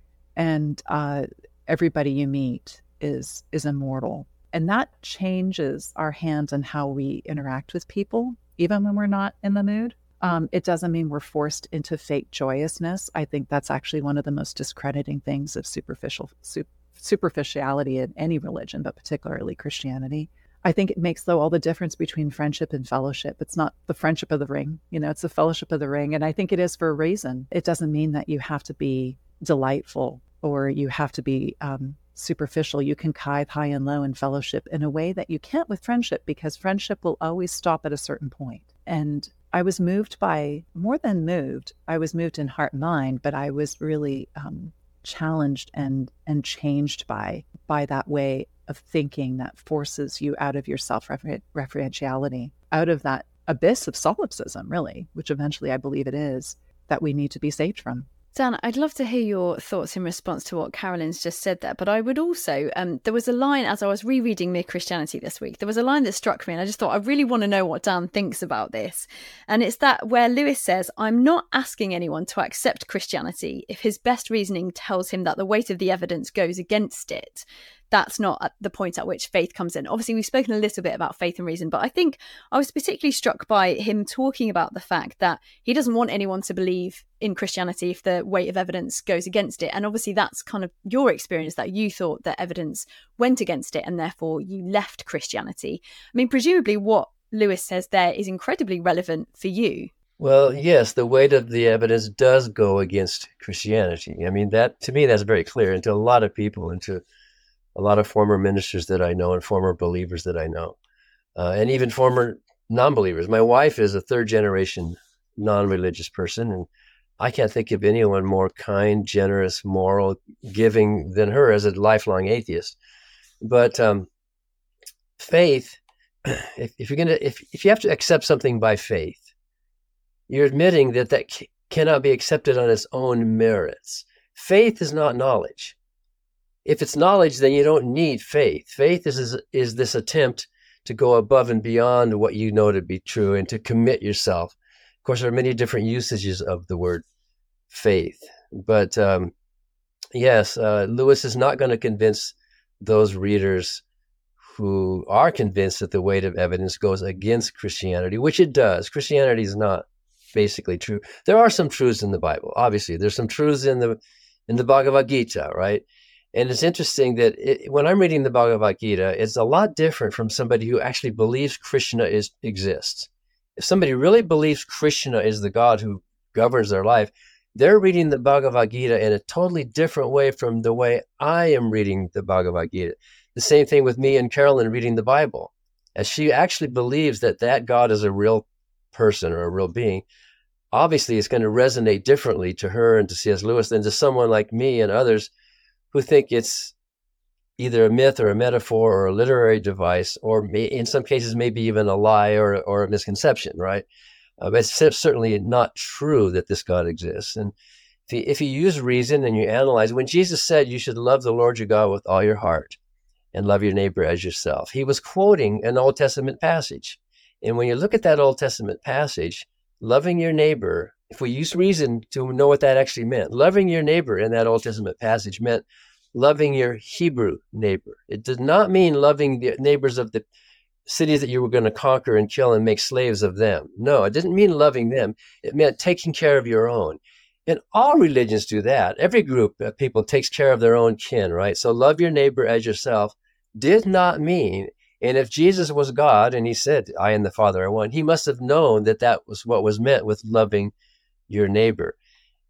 And uh, everybody you meet is is immortal. And that changes our hand on how we interact with people, even when we're not in the mood. Um, it doesn't mean we're forced into fake joyousness. I think that's actually one of the most discrediting things of superficial su- superficiality in any religion, but particularly Christianity. I think it makes, though, all the difference between friendship and fellowship. It's not the friendship of the ring, you know, it's the fellowship of the ring. And I think it is for a reason. It doesn't mean that you have to be delightful or you have to be um, superficial. You can kive high and low in fellowship in a way that you can't with friendship, because friendship will always stop at a certain point. And I was moved by, more than moved, I was moved in heart and mind, but I was really um, challenged and and changed by by that way of thinking that forces you out of your self-referentiality, out of that abyss of solipsism, really, which eventually I believe it is, that we need to be saved from. Dan, I'd love to hear your thoughts in response to what Carolyn's just said there. But I would also, um, there was a line as I was rereading Mere Christianity this week, there was a line that struck me and I just thought, I really want to know what Dan thinks about this. And it's that where Lewis says, I'm not asking anyone to accept Christianity if his best reasoning tells him that the weight of the evidence goes against it. That's not at the point at which faith comes in. Obviously, we've spoken a little bit about faith and reason, but I think I was particularly struck by him talking about the fact that he doesn't want anyone to believe in Christianity if the weight of evidence goes against it. And obviously, that's kind of your experience, that you thought that evidence went against it and therefore you left Christianity. I mean, presumably what Lewis says there is incredibly relevant for you. Well, yes, the weight of the evidence does go against Christianity. I mean, that to me, that's very clear, and to a lot of people, and to a lot of former ministers that I know and former believers that I know, uh, and even former non-believers. My wife is a third generation non-religious person, and I can't think of anyone more kind, generous, moral, giving than her as a lifelong atheist. But um, faith, if, if you're gonna, if if you have to accept something by faith, you're admitting that that c- cannot be accepted on its own merits. Faith is not knowledge. If it's knowledge, then you don't need faith. Faith is, is is this attempt to go above and beyond what you know to be true and to commit yourself. Of course, there are many different usages of the word faith. But um, yes, uh, Lewis is not going to convince those readers who are convinced that the weight of evidence goes against Christianity, which it does. Christianity is not basically true. There are some truths in the Bible. Obviously, there's some truths in the in the Bhagavad Gita, right? And it's interesting that it, when I'm reading the Bhagavad Gita, it's a lot different from somebody who actually believes Krishna is exists. If somebody really believes Krishna is the God who governs their life, they're reading the Bhagavad Gita in a totally different way from the way I am reading the Bhagavad Gita. The same thing with me and Carolyn reading the Bible. As she actually believes that that God is a real person or a real being, obviously it's going to resonate differently to her and to C S Lewis than to someone like me and others who think it's either a myth or a metaphor or a literary device, or may, in some cases maybe even a lie or, or a misconception, right? Uh, but it's certainly not true that this God exists. And if you, if you use reason and you analyze, when Jesus said you should love the Lord your God with all your heart and love your neighbor as yourself, he was quoting an Old Testament passage. And when you look at that Old Testament passage, loving your neighbor, if we use reason to know what that actually meant, loving your neighbor in that Old Testament passage meant loving your Hebrew neighbor. It did not mean loving the neighbors of the cities that you were going to conquer and kill and make slaves of them. No, it didn't mean loving them. It meant taking care of your own. And all religions do that. Every group of people takes care of their own kin, right? So love your neighbor as yourself did not mean, and if Jesus was God and he said, I and the Father are one, he must have known that that was what was meant with loving your neighbor.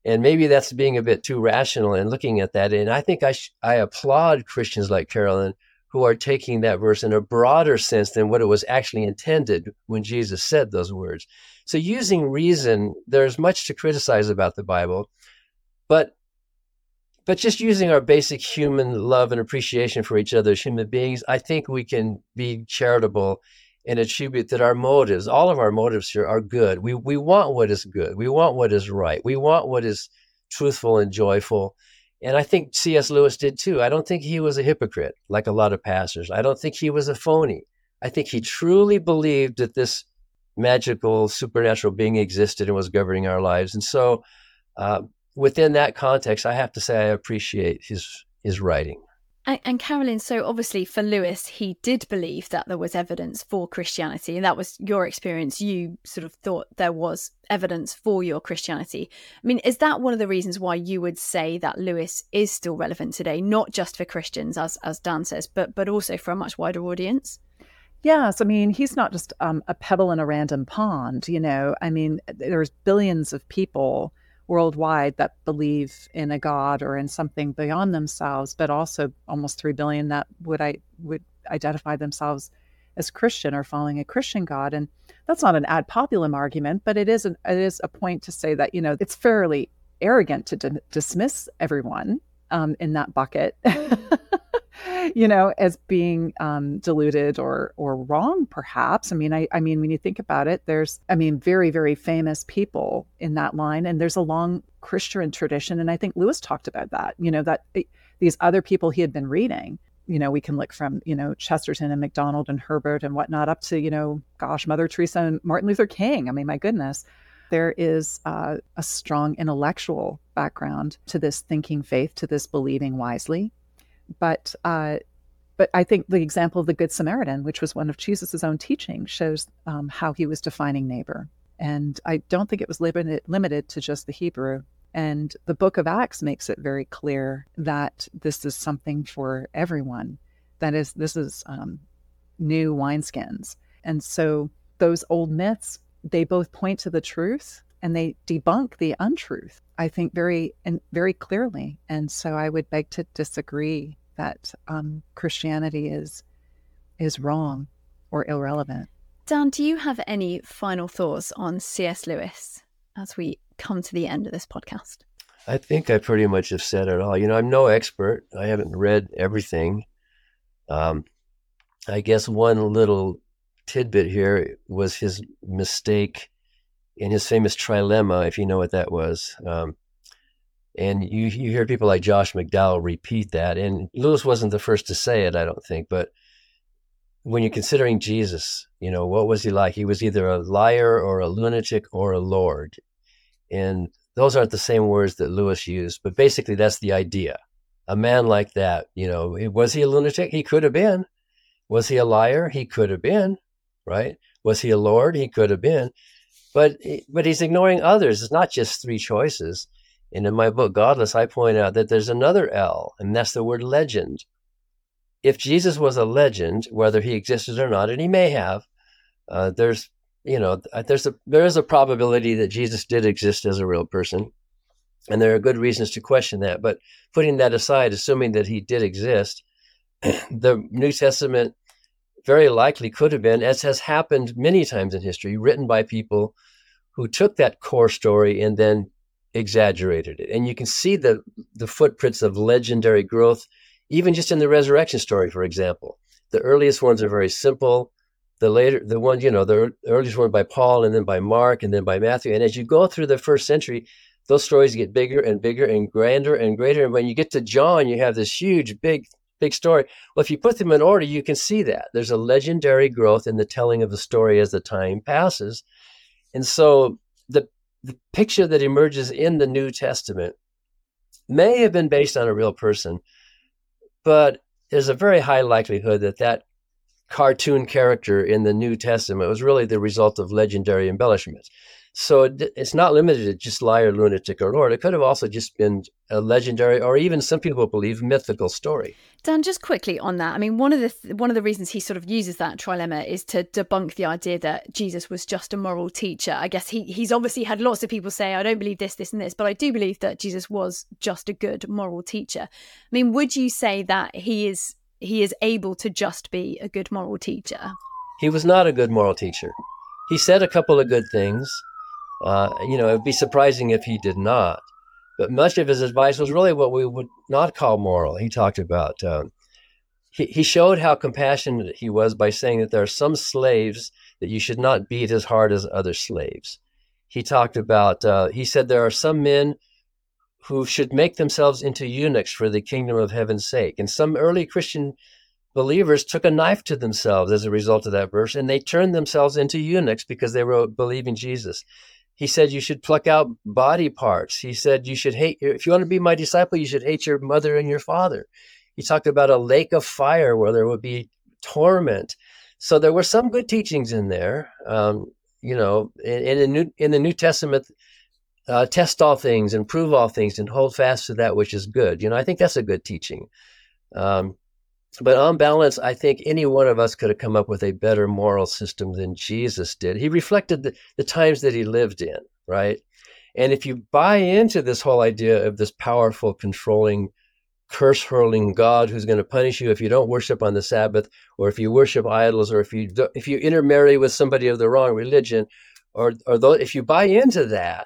And maybe that's being a bit too rational and looking at that. And I think I sh- I applaud Christians like Carolyn who are taking that verse in a broader sense than what it was actually intended when Jesus said those words. So using reason, there's much to criticize about the Bible, but but just using our basic human love and appreciation for each other as human beings, I think we can be charitable and attribute that our motives, all of our motives here are good. We we want what is good. We want what is right. We want what is truthful and joyful. And I think C S Lewis did too. I don't think he was a hypocrite like a lot of pastors. I don't think he was a phony. I think he truly believed that this magical supernatural being existed and was governing our lives. And so uh, within that context, I have to say I appreciate his his writing. And, and Carolyn, so obviously for Lewis, he did believe that there was evidence for Christianity, and that was your experience. You sort of thought there was evidence for your Christianity. I mean, is that one of the reasons why you would say that Lewis is still relevant today, not just for Christians, as as Dan says, but but also for a much wider audience? Yes, I mean, he's not just um, a pebble in a random pond, you know. I mean, there's billions of people worldwide that believe in a God or in something beyond themselves, but also almost three billion that would I would identify themselves as Christian or following a Christian God. And that's not an ad populum argument, but it is an, it is a point to say that, you know, it's fairly arrogant to d- dismiss everyone um, in that bucket, you know, as being um, deluded or or wrong, perhaps. I mean, I, I mean, when you think about it, there's, I mean, very, very famous people in that line, and there's a long Christian tradition. And I think Lewis talked about that, you know, that it, these other people he had been reading, you know, we can look from, you know, Chesterton and MacDonald and Herbert and whatnot up to, you know, gosh, Mother Teresa and Martin Luther King. I mean, my goodness. There is uh, a strong intellectual background to this thinking faith, to this believing wisely. But uh, but I think the example of the Good Samaritan, which was one of Jesus's own teachings, shows um, how he was defining neighbor. And I don't think it was limited, limited to just the Hebrew. And the book of Acts makes it very clear that this is something for everyone. That is, this is um, new wineskins. And so those old myths, they both point to the truth and they debunk the untruth, I think, very and very clearly. And so I would beg to disagree that um, Christianity is is wrong or irrelevant. Dan, do you have any final thoughts on C S Lewis as we come to the end of this podcast? I think I pretty much have said it all. You know, I'm no expert. I haven't read everything. Um, I guess one little tidbit here was his mistake in his famous trilemma, if you know what that was. Um, and you you hear people like Josh McDowell repeat that. And Lewis wasn't the first to say it, I don't think. But when you're considering Jesus, you know, what was he like? He was either a liar or a lunatic or a Lord. And those aren't the same words that Lewis used. But basically, that's the idea. A man like that, you know, was he a lunatic? He could have been. Was he a liar? He could have been. Right? Was he a Lord? He could have been. But but he's ignoring others. It's not just three choices. And in my book, Godless, I point out that there's another L, and that's the word legend. If Jesus was a legend, whether he existed or not, and he may have, uh, there's, you know, there's a there is a probability that Jesus did exist as a real person, and there are good reasons to question that. But putting that aside, assuming that he did exist, the New Testament very likely could have been, as has happened many times in history, written by people who took that core story and then exaggerated it. And you can see the the footprints of legendary growth, even just in the resurrection story, for example. The earliest ones are very simple. The later, the one, you know, the earliest one by Paul and then by Mark and then by Matthew. And as you go through the first century, those stories get bigger and bigger and grander and greater. And when you get to John, you have this huge, big, big story. Well, if you put them in order, you can see that there's a legendary growth in the telling of the story as the time passes. And so the, the picture that emerges in the New Testament may have been based on a real person, but there's a very high likelihood that that cartoon character in the New Testament was really the result of legendary embellishments. So it, it's not limited to just liar, lunatic, or lord. It could have also just been a legendary, or even some people believe mythical story. Dan, just quickly on that. I mean, one of the th- one of the reasons he sort of uses that trilemma is to debunk the idea that Jesus was just a moral teacher. I guess he he's obviously had lots of people say, I don't believe this, this, and this, but I do believe that Jesus was just a good moral teacher. I mean, would you say that he is he is able to just be a good moral teacher? He was not a good moral teacher. He said a couple of good things. Uh, you know, it'd be surprising if he did not. But much of his advice was really what we would not call moral. He talked about, um, he, he showed how compassionate he was by saying that there are some slaves that you should not beat as hard as other slaves. He talked about, uh, he said there are some men who should make themselves into eunuchs for the kingdom of heaven's sake. And some early Christian believers took a knife to themselves as a result of that verse, and they turned themselves into eunuchs because they were believing Jesus. He said you should pluck out body parts. He said you should hate, if you want to be my disciple, you should hate your mother and your father. He talked about a lake of fire where there would be torment. So there were some good teachings in there. Um, you know, in, in, the New, in the New Testament, uh, test all things and prove all things and hold fast to that which is good. You know, I think that's a good teaching. Um, But on balance, I think any one of us could have come up with a better moral system than Jesus did. He reflected the, the times that he lived in, right? And if you buy into this whole idea of this powerful, controlling, curse-hurling God who's going to punish you if you don't worship on the Sabbath, or if you worship idols, or if you do, if you intermarry with somebody of the wrong religion, or or though, if you buy into that,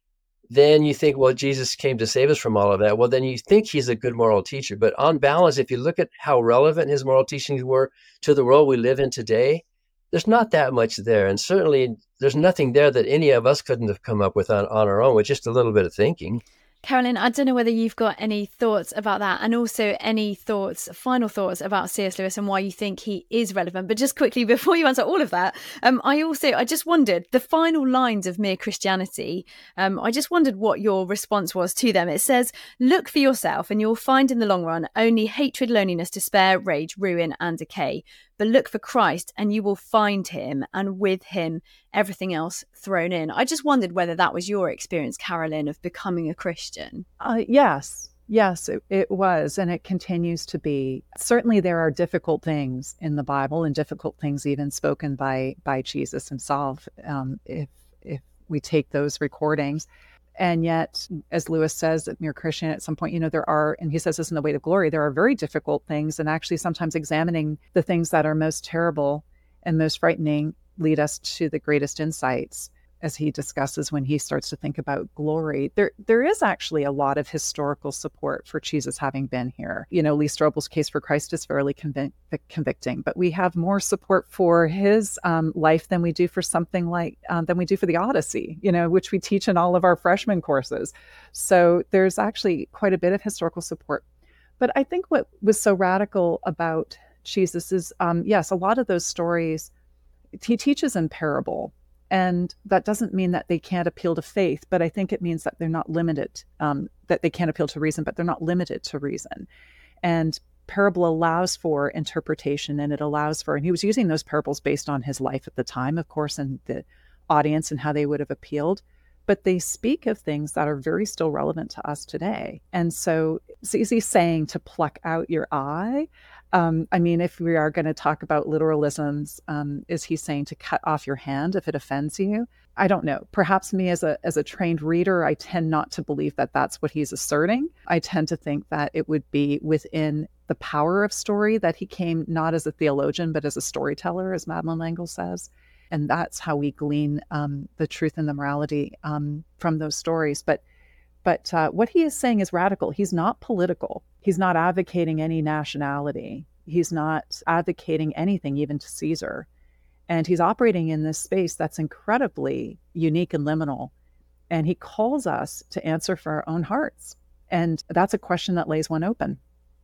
then you think, well, Jesus came to save us from all of that. Well, then you think he's a good moral teacher. But on balance, if you look at how relevant his moral teachings were to the world we live in today, there's not that much there. And certainly there's nothing there that any of us couldn't have come up with on, on our own with just a little bit of thinking. Carolyn, I don't know whether you've got any thoughts about that, and also any thoughts, final thoughts about C S Lewis and why you think he is relevant. But just quickly, before you answer all of that, um, I also, I just wondered, the final lines of Mere Christianity, um, I just wondered what your response was to them. It says, look for yourself and you'll find in the long run only hatred, loneliness, despair, rage, ruin and decay. But look for Christ and you will find him, and with him, everything else thrown in. I just wondered whether that was your experience, Carolyn, of becoming a Christian. Uh, yes, yes, it, it was. And it continues to be. Certainly there are difficult things in the Bible, and difficult things even spoken by by Jesus himself, um, if if we take those recordings. And yet, as Lewis says at Mere Christian, at some point, you know, there are, and he says this in The Weight of Glory, there are very difficult things, and actually sometimes examining the things that are most terrible and most frightening lead us to the greatest insights, as he discusses when he starts to think about glory. There, there is actually a lot of historical support for Jesus having been here. You know, Lee Strobel's Case for Christ is fairly convic- convicting, but we have more support for his um, life than we do for something like, um, than we do for the Odyssey, you know, which we teach in all of our freshman courses. So there's actually quite a bit of historical support. But I think what was so radical about Jesus is, um, yes, a lot of those stories, he teaches in parable. And that doesn't mean that they can't appeal to faith, but I think it means that they're not limited, um, that they can't appeal to reason, but they're not limited to reason. And parable allows for interpretation, and it allows for, and he was using those parables based on his life at the time, of course, and the audience and how they would have appealed. But they speak of things that are very still relevant to us today. And so it's easy saying to pluck out your eye. Um, I mean, if we are going to talk about literalisms, um, is he saying to cut off your hand if it offends you? I don't know. Perhaps me as a as a trained reader, I tend not to believe that that's what he's asserting. I tend to think that it would be within the power of story that he came not as a theologian, but as a storyteller, as Madeleine L'Engle says. And that's how we glean um, the truth and the morality um, from those stories. But But uh, what he is saying is radical. He's not political. He's not advocating any nationality. He's not advocating anything, even to Caesar. And he's operating in this space that's incredibly unique and liminal. And he calls us to answer for our own hearts. And that's a question that lays one open.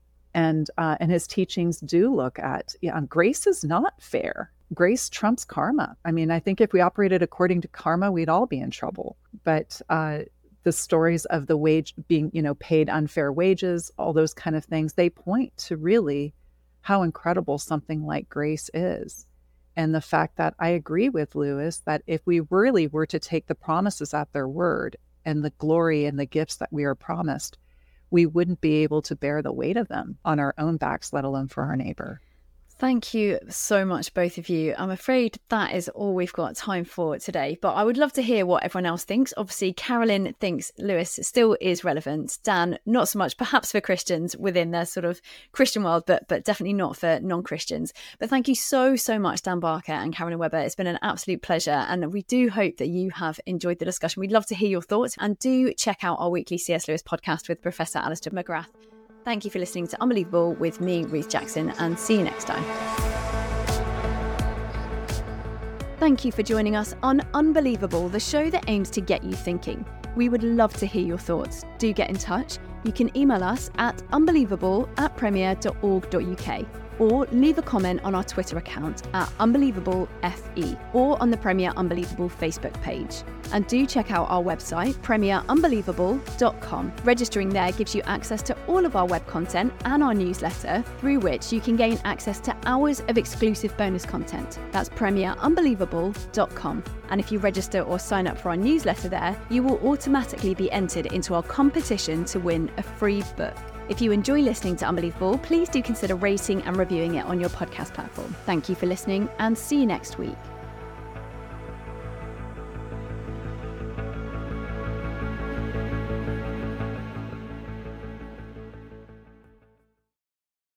And uh, and his teachings do look at, yeah, grace is not fair. Grace trumps karma. I mean, I think if we operated according to karma, we'd all be in trouble. But uh, the stories of the wage being, you know, paid unfair wages, all those kind of things, they point to really how incredible something like grace is. and the fact that I agree with Lewis that if we really were to take the promises at their word and the glory and the gifts that we are promised, we wouldn't be able to bear the weight of them on our own backs, let alone for our neighbor. Thank you so much, both of you. I'm afraid that is all we've got time for today, but I would love to hear what everyone else thinks. Obviously, Carolyn thinks Lewis still is relevant. Dan, not so much, perhaps for Christians within their sort of Christian world, but but definitely not for non-Christians. But thank you so, so much, Dan Barker and Carolyn Webber. It's been an absolute pleasure. And we do hope that you have enjoyed the discussion. We'd love to hear your thoughts, and do check out our weekly C S Lewis podcast with Professor Alistair McGrath. Thank you for listening to Unbelievable with me, Ruth Jackson, and see you next time. Thank you for joining us on Unbelievable, the show that aims to get you thinking. We would love to hear your thoughts. Do get in touch. You can email us at unbelievable at premier dot org dot uk, or leave a comment on our Twitter account at UnbelievableFE, or on the Premier Unbelievable Facebook page. And do check out our website, premier unbelievable dot com. Registering there gives you access to all of our web content and our newsletter, through which you can gain access to hours of exclusive bonus content. That's premier unbelievable dot com. And if you register or sign up for our newsletter there, you will automatically be entered into our competition to win a free book. If you enjoy listening to Unbelievable, please do consider rating and reviewing it on your podcast platform. Thank you for listening, and see you next week.